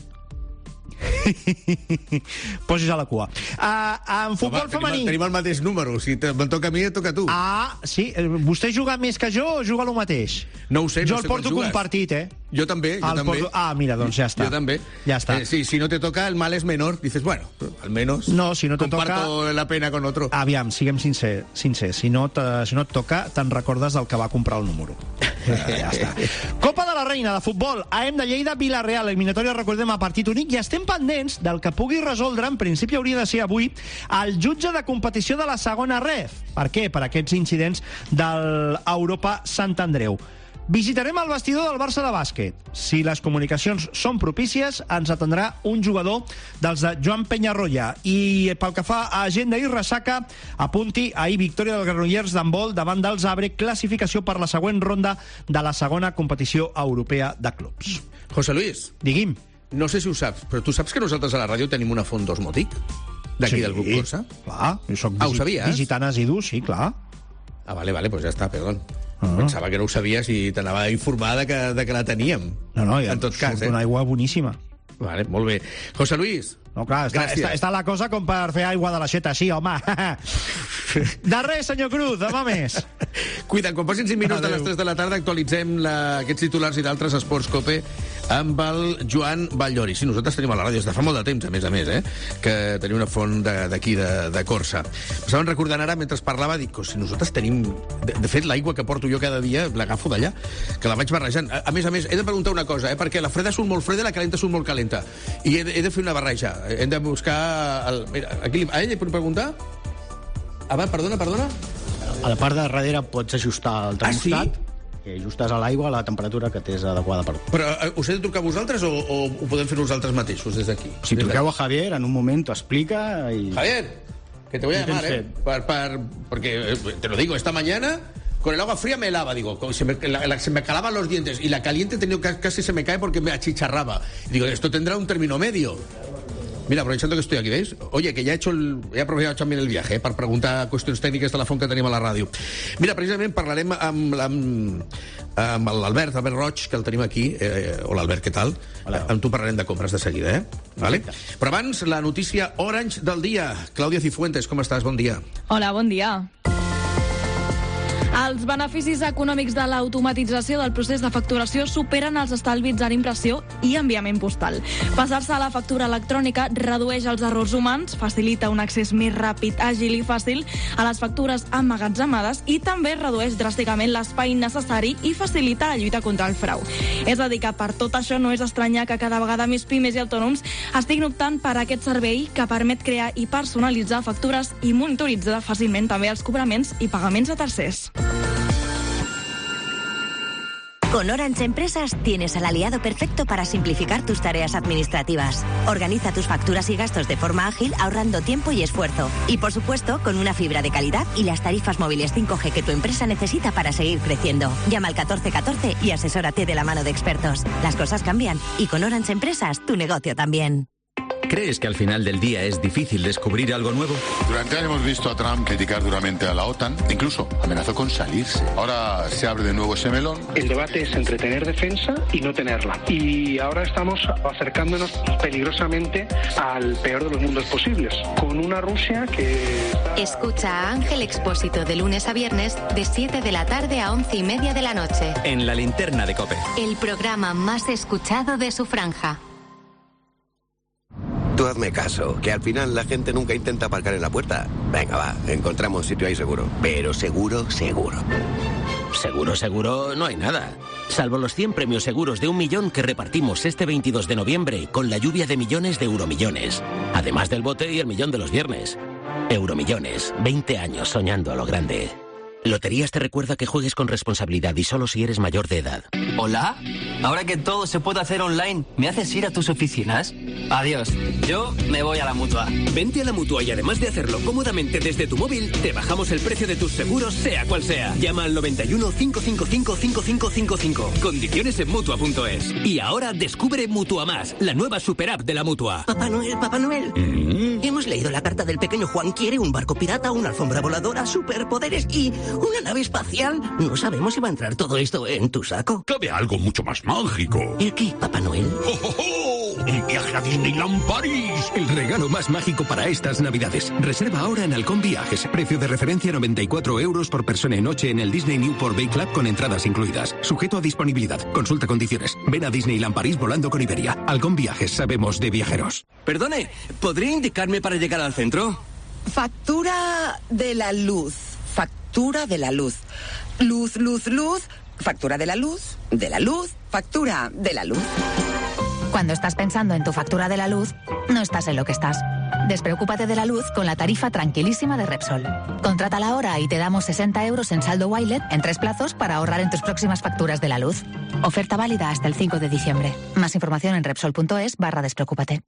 Posis a la cua. Uh, en futbol Home, femení... Tenim, tenim el mateix número. Si me'n toca a mi, et toca a tu. Ah, sí? Vostè juga més que jo o juga el mateix? No ho sé, jo no sé el porto compartit, eh? Jo també, jo el també. Porto... Ah, mira, doncs ja està. Jo també. Ja està. Eh, sí, si no te toca, el mal es menor. Dices, bueno, al menos no, si no te comparto toca... la pena con otro. Aviam, siguem sincers. Sincer. Si, no te, si no et toca, te'n recordes del que va comprar el número. Uh, ja està. Copa de la Reina de futbol. A E M de Lleida, Vila-real. Eliminatòria, recordem, a partit únic. I estem pendents del que pugui resoldre, en principi hauria de ser avui, el jutge de competició de la segona ref. Per què? Per aquests incidents de l'Europa Sant Andreu. Visitarem el vestidor del Barça de bàsquet. Si les comunicacions són propícies, ens atendrà un jugador dels de Joan Penyarroia. I pel que fa a agenda i ressaca, apunti ahir victòria del Granollers d'handbol davant del Zabre, classificació per la següent ronda de la segona competició europea de clubs. José Luis. Digui'm. No sé si ho saps, però tu saps que nosaltres a la ràdio tenim una font d'Osmotic? D'aquí sí, del grup Corsa? Clar, jo soc ah, ho sabies? visitant asidu, sí, clar. Ah, vale, vale, pues ja està, perdó. Uh-huh. Pensava que no ho sabies i t'anava a informar de que, de que la teníem. No, no, ja en tot cas, surt eh? una aigua boníssima. Vale, molt bé. José Luis. No, clar, està, està, està la cosa com per fer aigua de l'aixeta, sí, home. De res, senyor Cruz, demà més. Cuida, quan passin cinc minuts Adeu. De les tres de la tarda actualitzem la, aquests titulars i d'altres esports COPE amb el Joan Batllori. Sí, nosaltres tenim a la ràdio des de fa molt de temps, a més a més, eh? Que tenim una font d'aquí, de, de, de Corsa. M'estaven recordant ara, mentre parlava, dic, si nosaltres tenim... De, de fet, l'aigua que porto jo cada dia l'agafo d'allà, que la vaig barrejant. A, a més a més, he de preguntar una cosa, eh? Perquè la freda surt molt freda i la calenta surt molt calenta. I he de, he de fer una barreja. Hem de buscar... El... Mira, aquí, a ell li puc preguntar? Ah, va, perdona, perdona? A la part de darrere pots ajustar el termostat. Ah, sí? I ajustes a l'aigua la temperatura que t'és adequada per... Però uh, us he de trucar a vosaltres o, o ho podem fer nosaltres mateixos des d'aquí? Si des truqueu a Javier, en un moment t'ho explica i... Javier, que te voy a llamar, eh? Per, per, porque, te lo digo, esta mañana con el agua fría me helaba, digo, se me, la, la, se me calaban los dientes y la caliente tenido, casi se me cae porque me achicharraba. Y digo, esto tendrá un término medio. Mira, aprovechando que estoy aquí, ¿veis? Oye, que ya he hecho el, he aprovechado también el viaje, eh, per preguntar qüestions tècniques de la font que tenim a la ràdio. Mira, precisament parlarem amb, amb, amb l'Albert, Albert Roig, que el tenim aquí. Eh, hola, Albert, què tal? Hola. Amb tu parlarem de compres de seguida, eh? Vale? Però abans, la notícia Orange del dia. Clàudia Cifuentes, com estàs? Bon dia. Hola, bon dia. Els beneficis econòmics de l'automatització del procés de facturació superen els estalvis en impressió i enviament postal. Passar-se a la factura electrònica redueix els errors humans, facilita un accés més ràpid, àgil i fàcil a les factures emmagatzemades i també redueix dràsticament l'espai necessari i facilita la lluita contra el frau. És a dir, que per tot això no és estranyar que cada vegada més pimes i autònoms estiguin optant per aquest servei que permet crear i personalitzar factures i monitoritzar fàcilment també els cobraments i pagaments a tercers. Con Orange Empresas tienes al aliado perfecto para simplificar tus tareas administrativas. Organiza tus facturas y gastos de forma ágil, ahorrando tiempo y esfuerzo. Y por supuesto, con una fibra de calidad y las tarifas móviles cinco G que tu empresa necesita para seguir creciendo. Llama al catorce catorce y asesórate de la mano de expertos. Las cosas cambian y con Orange Empresas tu negocio también. ¿Crees que al final del día es difícil descubrir algo nuevo? Durante años hemos visto a Trump criticar duramente a la OTAN, incluso amenazó con salirse. Ahora se abre de nuevo ese melón. El debate es entre tener defensa y no tenerla. Y ahora estamos acercándonos peligrosamente al peor de los mundos posibles, con una Rusia que... Escucha a Ángel Expósito de lunes a viernes de siete de la tarde a once y media de la noche. En la linterna de COPE. El programa más escuchado de su franja. Tú hazme caso, que al final la gente nunca intenta aparcar en la puerta. Venga, va, encontramos sitio ahí seguro. Pero seguro, seguro. Seguro, seguro, no hay nada. Salvo los cien premios seguros de un millón que repartimos este veintidós de noviembre con la lluvia de millones de euromillones. Además del bote y el millón de los viernes. Euromillones, veinte años soñando a lo grande. Loterías te recuerda que juegues con responsabilidad y solo si eres mayor de edad. ¿Hola? Ahora que todo se puede hacer online, ¿me haces ir a tus oficinas? Adiós. Yo me voy a la Mutua. Vente a la Mutua y además de hacerlo cómodamente desde tu móvil, te bajamos el precio de tus seguros, sea cual sea. Llama al noventa y uno, cinco cinco cinco, cinco cinco cinco cinco. Condiciones en Mutua punto es. Y ahora descubre Mutua Más, la nueva super app de la Mutua. Papá Noel, Papá Noel. Mm. Hemos leído la carta del pequeño Juan. Quiere un barco pirata, una alfombra voladora, superpoderes y una nave espacial. No sabemos si va a entrar todo esto en tu saco. Cabe algo mucho más mágico. ¿El qué, Papá Noel? ¡Oh, oh, oh! ¡Un viaje a Disneyland París! El regalo más mágico para estas Navidades. Reserva ahora en Halcón Viajes. Precio de referencia noventa y cuatro euros por persona y noche en el Disney Newport Bay Club con entradas incluidas. Sujeto a disponibilidad. Consulta condiciones. Ven a Disneyland París volando con Iberia. Halcón Viajes. Sabemos de viajeros. Perdone, ¿podría indicarme para llegar al centro? Factura de la luz. Factura de la luz. Luz, luz, luz. Factura de la luz. De la luz. Factura de la luz. Cuando estás pensando en tu factura de la luz, no estás en lo que estás. Despreocúpate de la luz con la tarifa tranquilísima de Repsol. Contrátala ahora y te damos sesenta euros en saldo Wilet en tres plazos para ahorrar en tus próximas facturas de la luz. Oferta válida hasta el cinco de diciembre. Más información en Repsol punto es barra despreocúpate.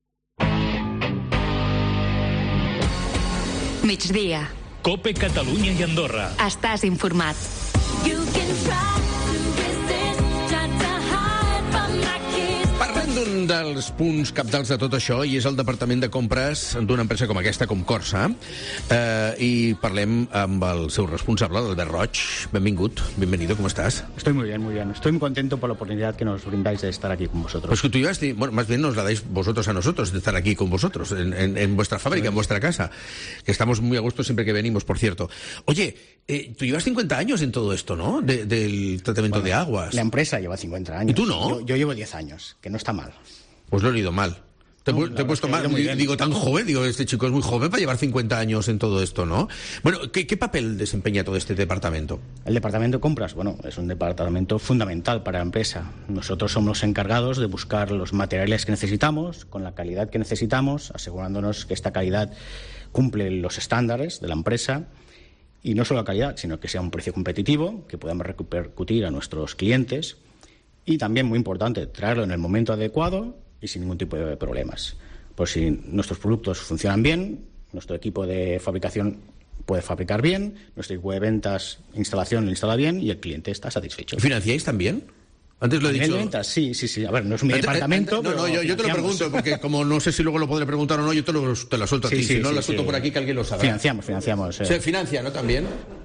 Migdia. COPE Catalunya i Andorra. Estàs informat. Parlem d'un un dels punts capdals de tot això i és el departament de compres d'una empresa com aquesta, com Corsa, eh, i parlem amb el seu responsable, l'Albert Roig. Benvingut, bienvenido, ¿cómo estás? Estoy muy bien, muy bien. Estoy muy contento por la oportunidad que nos brindáis de estar aquí con vosotros. Pues que tú ibas, bueno, más bien nos la dais vosotros a nosotros, de estar aquí con vosotros, en, en, en vuestra fábrica, en vuestra casa, que estamos muy a gusto siempre que venimos, por cierto. Oye, eh, tú llevas cincuenta años en todo esto, ¿no? De, del tratamiento bueno, de aguas. La empresa lleva cincuenta años. ¿Y tú no? Yo, yo llevo diez años, que no está mal. Pues lo he leído mal. Te, No, te he puesto mal, digo, tan joven, digo, este chico es muy joven para llevar cincuenta años en todo esto, ¿no? Bueno, ¿qué, qué papel desempeña todo este departamento? El departamento de compras, bueno, es un departamento fundamental para la empresa. Nosotros somos los encargados de buscar los materiales que necesitamos, con la calidad que necesitamos, asegurándonos que esta calidad cumple los estándares de la empresa. Y no solo la calidad, sino que sea un precio competitivo, que podamos repercutir a nuestros clientes. Y también, muy importante, traerlo en el momento adecuado y sin ningún tipo de problemas. Pues si nuestros productos funcionan bien, nuestro equipo de fabricación puede fabricar bien, nuestro equipo de ventas, instalación lo instala bien y el cliente está satisfecho. ¿Financiáis también? Antes lo he dicho. ¿De ventas? Sí, sí, sí. A ver, no es mi antes, departamento. Antes, no, pero no, yo, yo te lo pregunto, porque como no sé si luego lo podré preguntar o no, yo te lo, te la suelto a sí, ti. Sí, si no, sí, la suelto sí. por aquí, que alguien lo sabe. Financiamos, financiamos. Eh. ¿Se financia, no? También.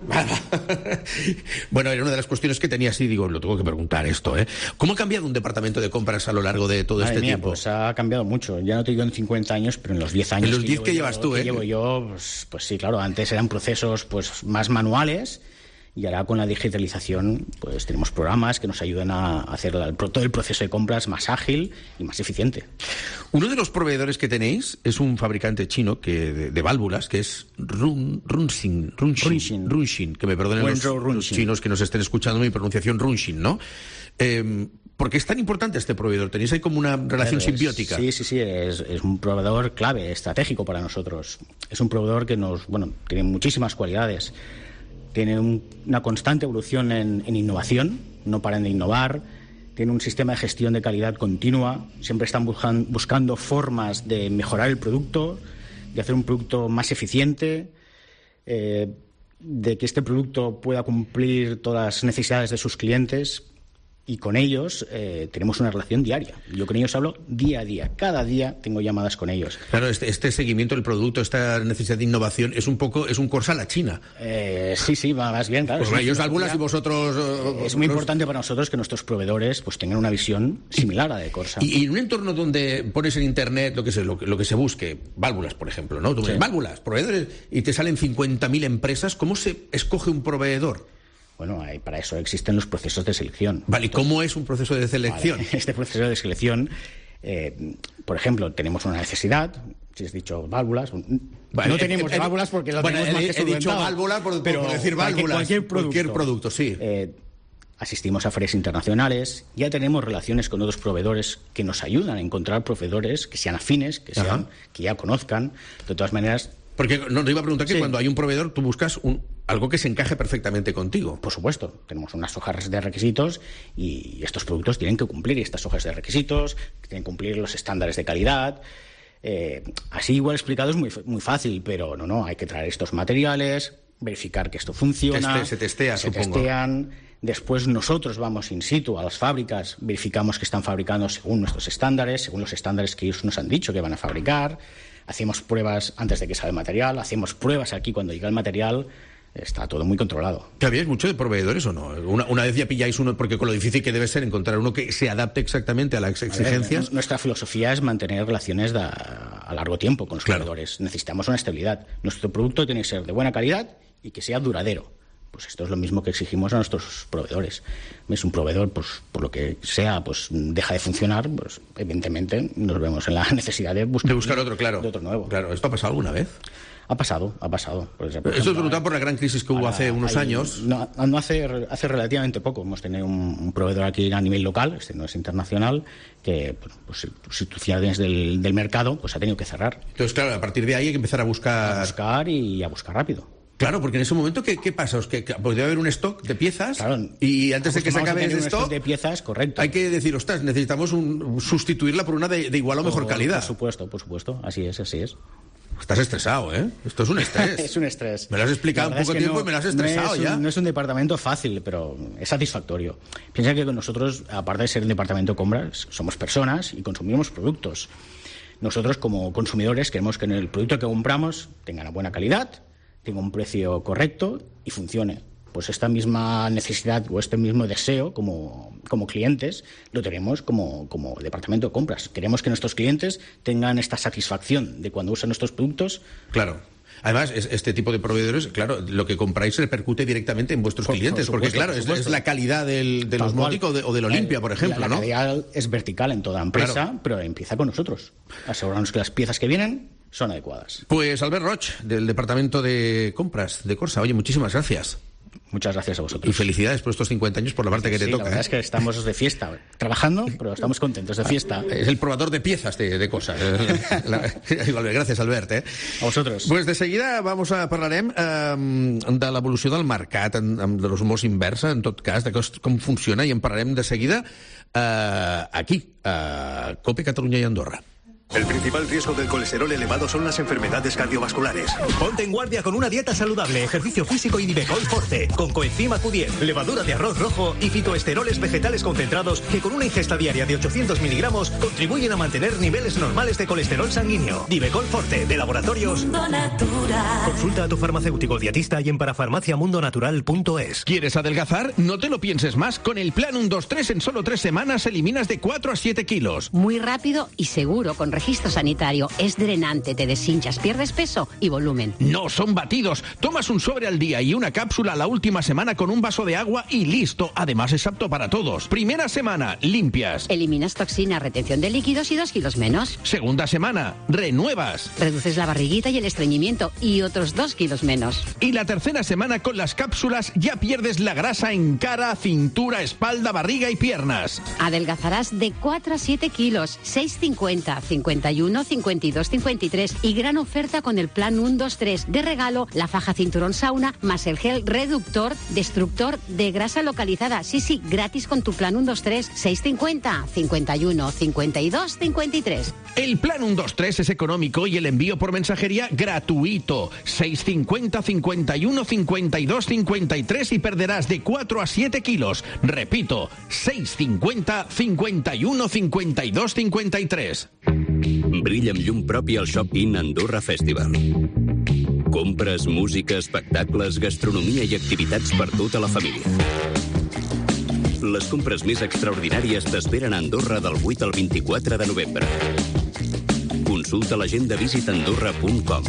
Bueno, era una de las cuestiones que tenía así, digo, lo tengo que preguntar esto, ¿eh? ¿Cómo ha cambiado un departamento de compras a lo largo de todo Madre este mía, tiempo? Pues ha cambiado mucho. Ya no te digo en cincuenta años, pero en los diez años. En los diez que, que llevas yo, tú, ¿eh? Que llevo yo, pues, pues sí, claro, antes eran procesos pues más manuales. Y ahora con la digitalización pues tenemos programas que nos ayudan a hacer el, todo el proceso de compras más ágil y más eficiente. Uno de los proveedores que tenéis es un fabricante chino que de, de válvulas, que es Run, Runxin, Runxin, Runxin, que me perdonen los, los chinos que nos estén escuchando mi pronunciación, Runxin, ¿no? Eh, ¿Por qué es tan importante este proveedor? ¿Tenéis ahí como una relación es, simbiótica? Sí, sí, sí, es, es un proveedor clave, estratégico para nosotros. Es un proveedor que nos, bueno, tiene muchísimas cualidades. Tiene un, una constante evolución en, en innovación, no paran de innovar, tiene un sistema de gestión de calidad continua, siempre están buscan, buscando formas de mejorar el producto, de hacer un producto más eficiente, eh, de que este producto pueda cumplir todas las necesidades de sus clientes. Y con ellos eh, tenemos una relación diaria. Yo con ellos hablo día a día. Cada día tengo llamadas con ellos. Claro, este, este seguimiento del producto, esta necesidad de innovación, es un poco, es un Corsa a la China. Eh, sí, sí, más bien, claro. Pues ellos válvulas y vosotros... Uh, es muy los... importante para nosotros que nuestros proveedores pues tengan una visión similar a la de Corsa. Y, y en un entorno donde pones en internet lo que se, lo, lo que se busque, válvulas, por ejemplo, ¿no? Tú sí. Válvulas, proveedores, y te salen cincuenta mil empresas, ¿cómo se escoge un proveedor? Bueno, hay, para eso existen los procesos de selección. Vale, ¿y cómo es un proceso de selección? Vale, este proceso de selección, eh, por ejemplo, tenemos una necesidad, si has dicho válvulas, vale, no eh, tenemos eh, válvulas porque lo bueno, tenemos he, más que he dicho válvula por, pero por decir válvulas. Cualquier producto, cualquier producto sí. Eh, asistimos a ferias internacionales, ya tenemos relaciones con otros proveedores que nos ayudan a encontrar proveedores que sean afines, que, sean, que ya conozcan, de todas maneras... Porque no, te iba a preguntar que sí. Cuando hay un proveedor tú buscas un, algo que se encaje perfectamente contigo. Por supuesto, tenemos unas hojas de requisitos y estos productos tienen que cumplir estas hojas de requisitos, tienen que cumplir los estándares de calidad. Eh, así igual explicado es muy, muy fácil, pero no, no, hay que traer estos materiales, verificar que esto funciona. Teste, se testea, se supongo. testean. Después nosotros vamos in situ a las fábricas, verificamos que están fabricando según nuestros estándares, según los estándares que ellos nos han dicho que van a fabricar. Hacemos pruebas antes de que salga el material, hacemos pruebas aquí cuando llega el material, está todo muy controlado. ¿Habíais mucho de proveedores o no? Una, una vez ya pilláis uno, porque con lo difícil que debe ser encontrar uno que se adapte exactamente a las exigencias. A ver, nuestra filosofía es mantener relaciones de, a largo tiempo con los claro. proveedores. Necesitamos una estabilidad. Nuestro producto tiene que ser de buena calidad y que sea duradero. Pues esto es lo mismo que exigimos a nuestros proveedores. Es un proveedor, pues por lo que sea, pues deja de funcionar, pues evidentemente nos vemos en la necesidad de buscar, de buscar otro, claro. De otro nuevo. Claro, ¿esto ha pasado alguna vez? Ha pasado, ha pasado. Por ejemplo, Eso es preguntado por la gran crisis que hubo hace unos hay, años. No, no hace, hace relativamente poco. Hemos tenido un, un proveedor aquí a nivel local, este no es internacional, que pues, por situaciones del, del mercado pues ha tenido que cerrar. Entonces, claro, a partir de ahí hay que empezar a buscar... A buscar y a buscar rápido. Claro, porque en ese momento, ¿qué, qué pasa? ¿Que, que podría haber un stock de piezas? Claro, y antes de que se acabe ese stock, stock de piezas, correcto. Hay que decir, ostras, necesitamos un, sustituirla por una de, de igual o mejor por, calidad. Por supuesto, por supuesto. Así es, así es. Estás estresado, ¿eh? Esto es un estrés. Es un estrés. Me lo has explicado en poco tiempo no, y me lo has estresado no es ya. Un, no es un departamento fácil, pero es satisfactorio. Piensa que nosotros, aparte de ser un departamento de compras, somos personas y consumimos productos. Nosotros, como consumidores, queremos que el producto que compramos tenga una buena calidad, tenga un precio correcto y funcione. Pues esta misma necesidad o este mismo deseo como, como clientes lo tenemos como, como departamento de compras. Queremos que nuestros clientes tengan esta satisfacción de cuando usan nuestros productos. Claro. Además, este tipo de proveedores, claro, lo que compráis repercute directamente en vuestros por, clientes, por supuesto, porque claro, por es, es la calidad del, de los Osmotic o de, o de Olimpia, por ejemplo, la, ¿no? La calidad es vertical en toda empresa, claro. Pero empieza con nosotros. Asegurarnos que las piezas que vienen son adecuadas. Pues Albert Roig, del Departamento de Compras de Corsa. Oye, muchísimas gracias. Muchas gracias a vosotros. Y felicidades por estos cincuenta años por la parte que sí, te toca. La verdad ¿eh? es que estamos de fiesta, trabajando, pero estamos contentos de fiesta. Es el probador de piezas de, de cosas. Gracias, Albert. Eh? A vosotros. Pues de seguida vamos a parlarem eh, de l'evolució del mercat, en, de l'osmosi inversa, en tot cas, de com funciona, i en parlarem de seguida eh, aquí, a COPE Catalunya i Andorra. El principal riesgo del colesterol elevado son las enfermedades cardiovasculares. Ponte en guardia con una dieta saludable, ejercicio físico y Divecol Forte, con coenzima Q diez, levadura de arroz rojo y fitoesteroles vegetales concentrados que con una ingesta diaria de ochocientos miligramos contribuyen a mantener niveles normales de colesterol sanguíneo. Divecol Forte, de Laboratorios Mundo Natural. Consulta a tu farmacéutico dietista y en parafarmacia mundo natural punto es. ¿Quieres adelgazar? No te lo pienses más. Con el plan uno dos tres en solo tres semanas eliminas de cuatro a siete kilos. Muy rápido y seguro, con registro sanitario. Es drenante, te deshinchas, pierdes peso y volumen. No son batidos. Tomas un sobre al día y una cápsula la última semana con un vaso de agua y listo. Además es apto para todos. Primera semana, limpias. Eliminas toxinas, retención de líquidos y dos kilos menos. Segunda semana, renuevas. Reduces la barriguita y el estreñimiento y otros dos kilos menos. Y la tercera semana con las cápsulas ya pierdes la grasa en cara, cintura, espalda, barriga y piernas. Adelgazarás de cuatro a siete kilos. seis cincuenta, cincuenta y uno, cincuenta y dos, cincuenta y tres. Y gran oferta con el plan uno dos tres. De regalo, la faja cinturón sauna más el gel reductor destructor de grasa localizada. Sí, sí, gratis con tu plan uno dos tres. seis cincuenta, cincuenta y uno, cincuenta y dos, cincuenta y tres. El plan uno dos tres es económico y el envío por mensajería gratuito. seis cincuenta, cincuenta y uno, cincuenta y dos, cincuenta y tres y perderás de cuatro a siete kilos. Repito, seis cincuenta, cincuenta y uno, cincuenta y dos, cincuenta y tres. Brilla amb llum propi al Shopping Andorra Festival. Compres, música, espectacles, gastronomia i activitats per tota la família. Les compres més extraordinàries t'esperen a Andorra del vuit al vint-i-quatre de novembre. Consulta l'agenda visit andorra punt com.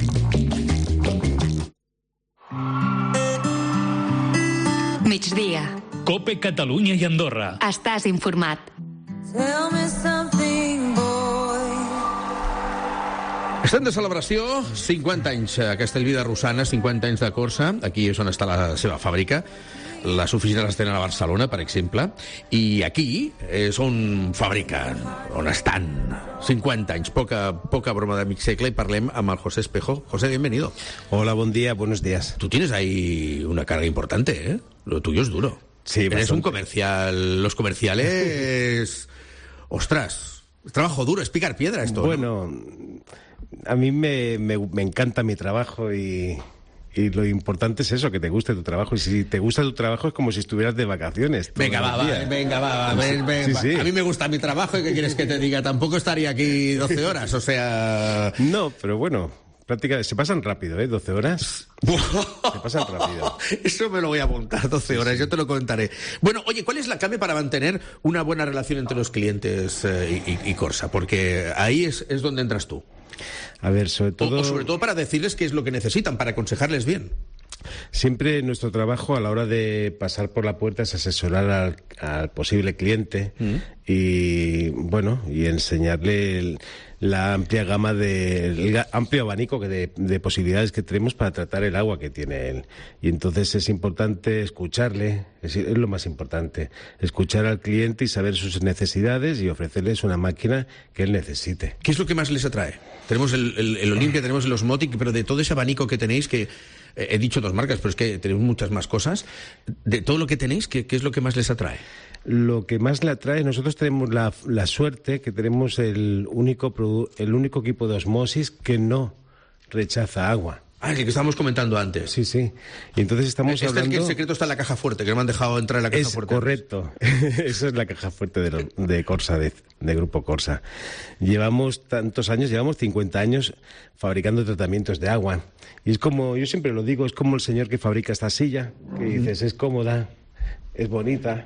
Migdia. COPE Catalunya i Andorra. Estàs informat. Tell me something, boy. Estem de celebració, cinquanta anys a Castellví de Rosanes, cinquanta anys de Corsa, aquí és on està la seva fàbrica. Les oficines les tenen a Barcelona, per exemple, i aquí és on fabriquen, on estan. cinquanta anys, poca, poca broma de mig segle, i parlem amb el José Espejo. José, bienvenido. Hola, buen día, buenos días. Tú tienes ahí una carga importante, ¿eh? Lo tuyo es duro. Sí, Eres bastante. un comercial. Los comerciales... Ostras, es trabajo duro, es picar piedra esto. Bueno, ¿no? A mí me, me, me encanta mi trabajo y... Y lo importante es eso, que te guste tu trabajo. Y si te gusta tu trabajo es como si estuvieras de vacaciones. Venga, va, va, venga, va, va, ven, ven, Sí, va. sí. A mí me gusta mi trabajo y ¿qué quieres que te diga? Tampoco estaría aquí doce horas, o sea... No, pero bueno, prácticamente se pasan rápido, ¿eh? doce horas. Se pasan rápido. Eso me lo voy a apuntar, doce horas, yo te lo contaré. Bueno, oye, ¿cuál es la clave para mantener una buena relación entre los clientes eh, y, y Corsa? Porque ahí es, es donde entras tú. A ver, sobre todo... O, o sobre todo para decirles qué es lo que necesitan, para aconsejarles bien. Siempre nuestro trabajo a la hora de pasar por la puerta es asesorar al, al posible cliente mm. y, bueno, y enseñarle el, la amplia gama de, el amplio abanico que de, de posibilidades que tenemos para tratar el agua que tiene él. Y entonces es importante escucharle, es, es lo más importante, escuchar al cliente y saber sus necesidades y ofrecerles una máquina que él necesite. ¿Qué es lo que más les atrae? Tenemos el, el, el Olimpia, tenemos el Osmotic, pero de todo ese abanico que tenéis, que eh, he dicho dos marcas, pero es que tenemos muchas más cosas, de todo lo que tenéis, ¿qué, qué es lo que más les atrae? Lo que más le atrae, nosotros tenemos la, la suerte que tenemos el único, produ- el único equipo de osmosis que no rechaza agua. Ah, el que estábamos comentando antes. Sí, sí. Y entonces estamos este hablando... es que el secreto está en la caja fuerte, que no me han dejado entrar en la caja es fuerte. Correcto. Eso es la caja fuerte de, lo, de Corsa, de, de Grupo Corsa. Llevamos tantos años, llevamos cincuenta años fabricando tratamientos de agua. Y es como, yo siempre lo digo, es como el señor que fabrica esta silla, que dices, es cómoda, es bonita...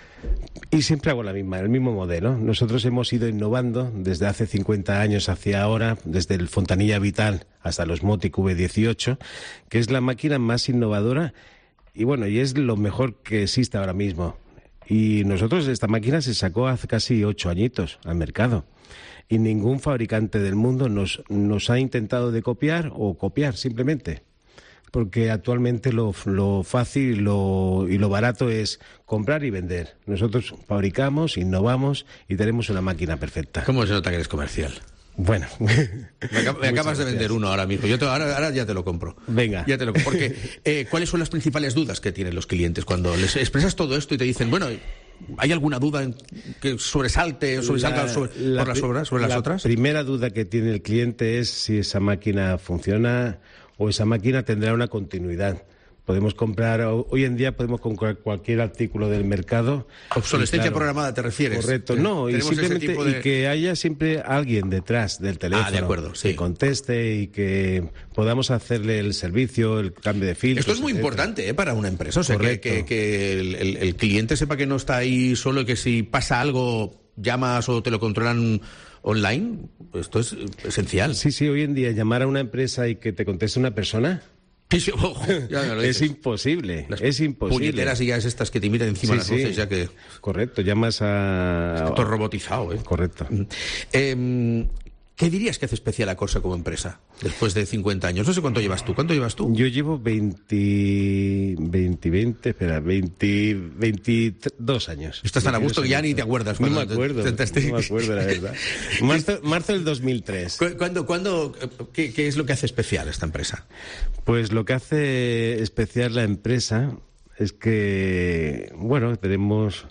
Y siempre hago la misma, el mismo modelo. Nosotros hemos ido innovando desde hace cincuenta años hacia ahora, desde el Fontanilla Vital hasta los Motic V dieciocho, que es la máquina más innovadora y bueno, y es lo mejor que existe ahora mismo. Y nosotros, esta máquina se sacó hace casi ocho añitos al mercado. Y ningún fabricante del mundo nos, nos ha intentado de copiar o copiar simplemente. Porque actualmente lo, lo fácil y lo, y lo barato es comprar y vender. Nosotros fabricamos, innovamos y tenemos una máquina perfecta. ¿Cómo se nota que eres comercial? Bueno. Me, acab me acabas de vender uno ahora mismo. Yo te, ahora, ahora ya te lo compro. Venga. Ya te lo compro. Porque, eh, ¿cuáles son las principales dudas que tienen los clientes cuando les expresas todo esto y te dicen, bueno, ¿hay alguna duda en que sobresalte o sobresalga sobre, la, por las obras, sobre la las otras? La primera duda que tiene el cliente es si esa máquina funciona o esa máquina tendrá una continuidad. Podemos comprar, hoy en día podemos comprar cualquier artículo del mercado. Obsolescencia claro, programada, ¿te refieres? Correcto, no, y simplemente tipo de... y que haya siempre alguien detrás del teléfono. Ah, de acuerdo, sí. Que conteste y que podamos hacerle el servicio, el cambio de filtros. Esto es muy etcétera. importante, ¿eh? Para una empresa, o sea, que, que, que el, el, el cliente sepa que no está ahí solo y que si pasa algo, llamas o te lo controlan online. Esto es esencial. Sí, sí, hoy en día llamar a una empresa y que te conteste una persona... Ojo, ya me lo es imposible, Las es imposible. Puñeteras y ya es estas que te miran encima sí, las luces, sí. ya que... Correcto, llamas a... Es que todo robotizado, ¿eh? Correcto. Eh, ¿Qué dirías que hace especial a Corsa como empresa después de cincuenta años? No sé cuánto llevas tú. ¿Cuánto llevas tú? Yo llevo veinte, veinte, veinte, espera, veinte, veintidós años. Estás tan a gusto que ya ni te acuerdas. No me acuerdo, te, te, te... no me acuerdo, la verdad. Marzo, marzo del dos mil tres. ¿Cuándo, cuándo, qué, ¿Qué es lo que hace especial esta empresa? Pues lo que hace especial la empresa es que, bueno, tenemos,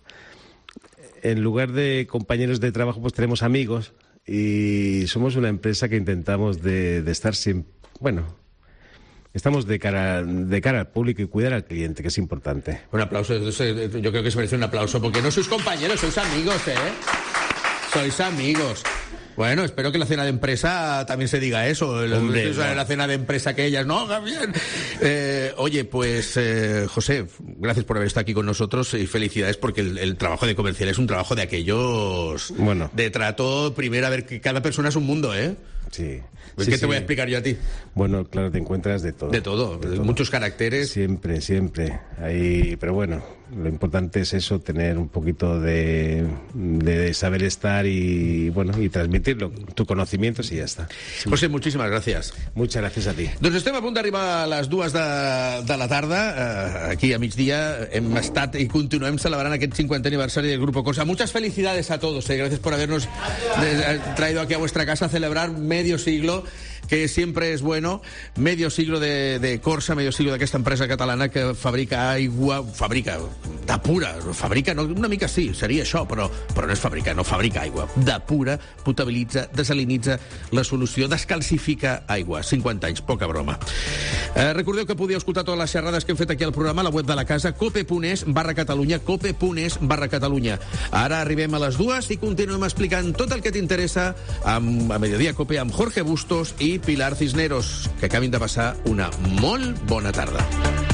en lugar de compañeros de trabajo, pues tenemos amigos. Y somos una empresa que intentamos de, de estar siempre, bueno, estamos de cara, de cara al público y cuidar al cliente, que es importante. Un aplauso, yo creo que se merece un aplauso, porque no sois compañeros, sois amigos, ¿eh? Sois amigos. Bueno, espero que la cena de empresa también se diga eso. Hombre, no. La cena de empresa que ellas, no, Javier. Eh, oye, pues, eh, José, gracias por haber estado aquí con nosotros y felicidades porque el, el trabajo de comercial es un trabajo de aquellos... Bueno. De trato, primero, a ver, que cada persona es un mundo, ¿eh? Sí. ¿Qué sí, te sí. voy a explicar yo a ti? Bueno, claro, te encuentras de todo. De todo, de todo. Muchos caracteres. Siempre, siempre. Ahí, pero bueno, lo importante es eso, tener un poquito de, de saber estar y, bueno, y transmitirlo, tu conocimiento y ya está. Sí. José, muchísimas gracias. Muchas gracias a ti. Doncs estem a punt d'arribar a les dues de, de la tarda, eh, aquí a migdia. Hem estat i continuem celebrant aquest cincuenta aniversari del Grupo Corsa. Muchas felicidades a todos, eh. Gracias por habernos traído aquí a vuestra casa a celebrar medio siglo, que siempre es bueno, medio siglo de, de Corsa, medio siglo d'aquesta empresa catalana que fabrica aigua, fabrica, depura, fabrica, no, una mica sí, seria això, però, però no és fabricar, no fabrica aigua, depura, potabilitza, desalinitza la solució, descalcifica aigua. cinquanta anys, poca broma. Eh, recordeu que podeu escoltar totes les xerrades que hem fet aquí al programa a la web de la casa, cope.es barra Catalunya, cope.es barra Catalunya. Ara arribem a les dues i continuem explicant tot el que t'interessa amb, a Mediodía Cope amb Jorge Bustos i Pilar Cisneros. Que acabin de passar una molt bona tarda.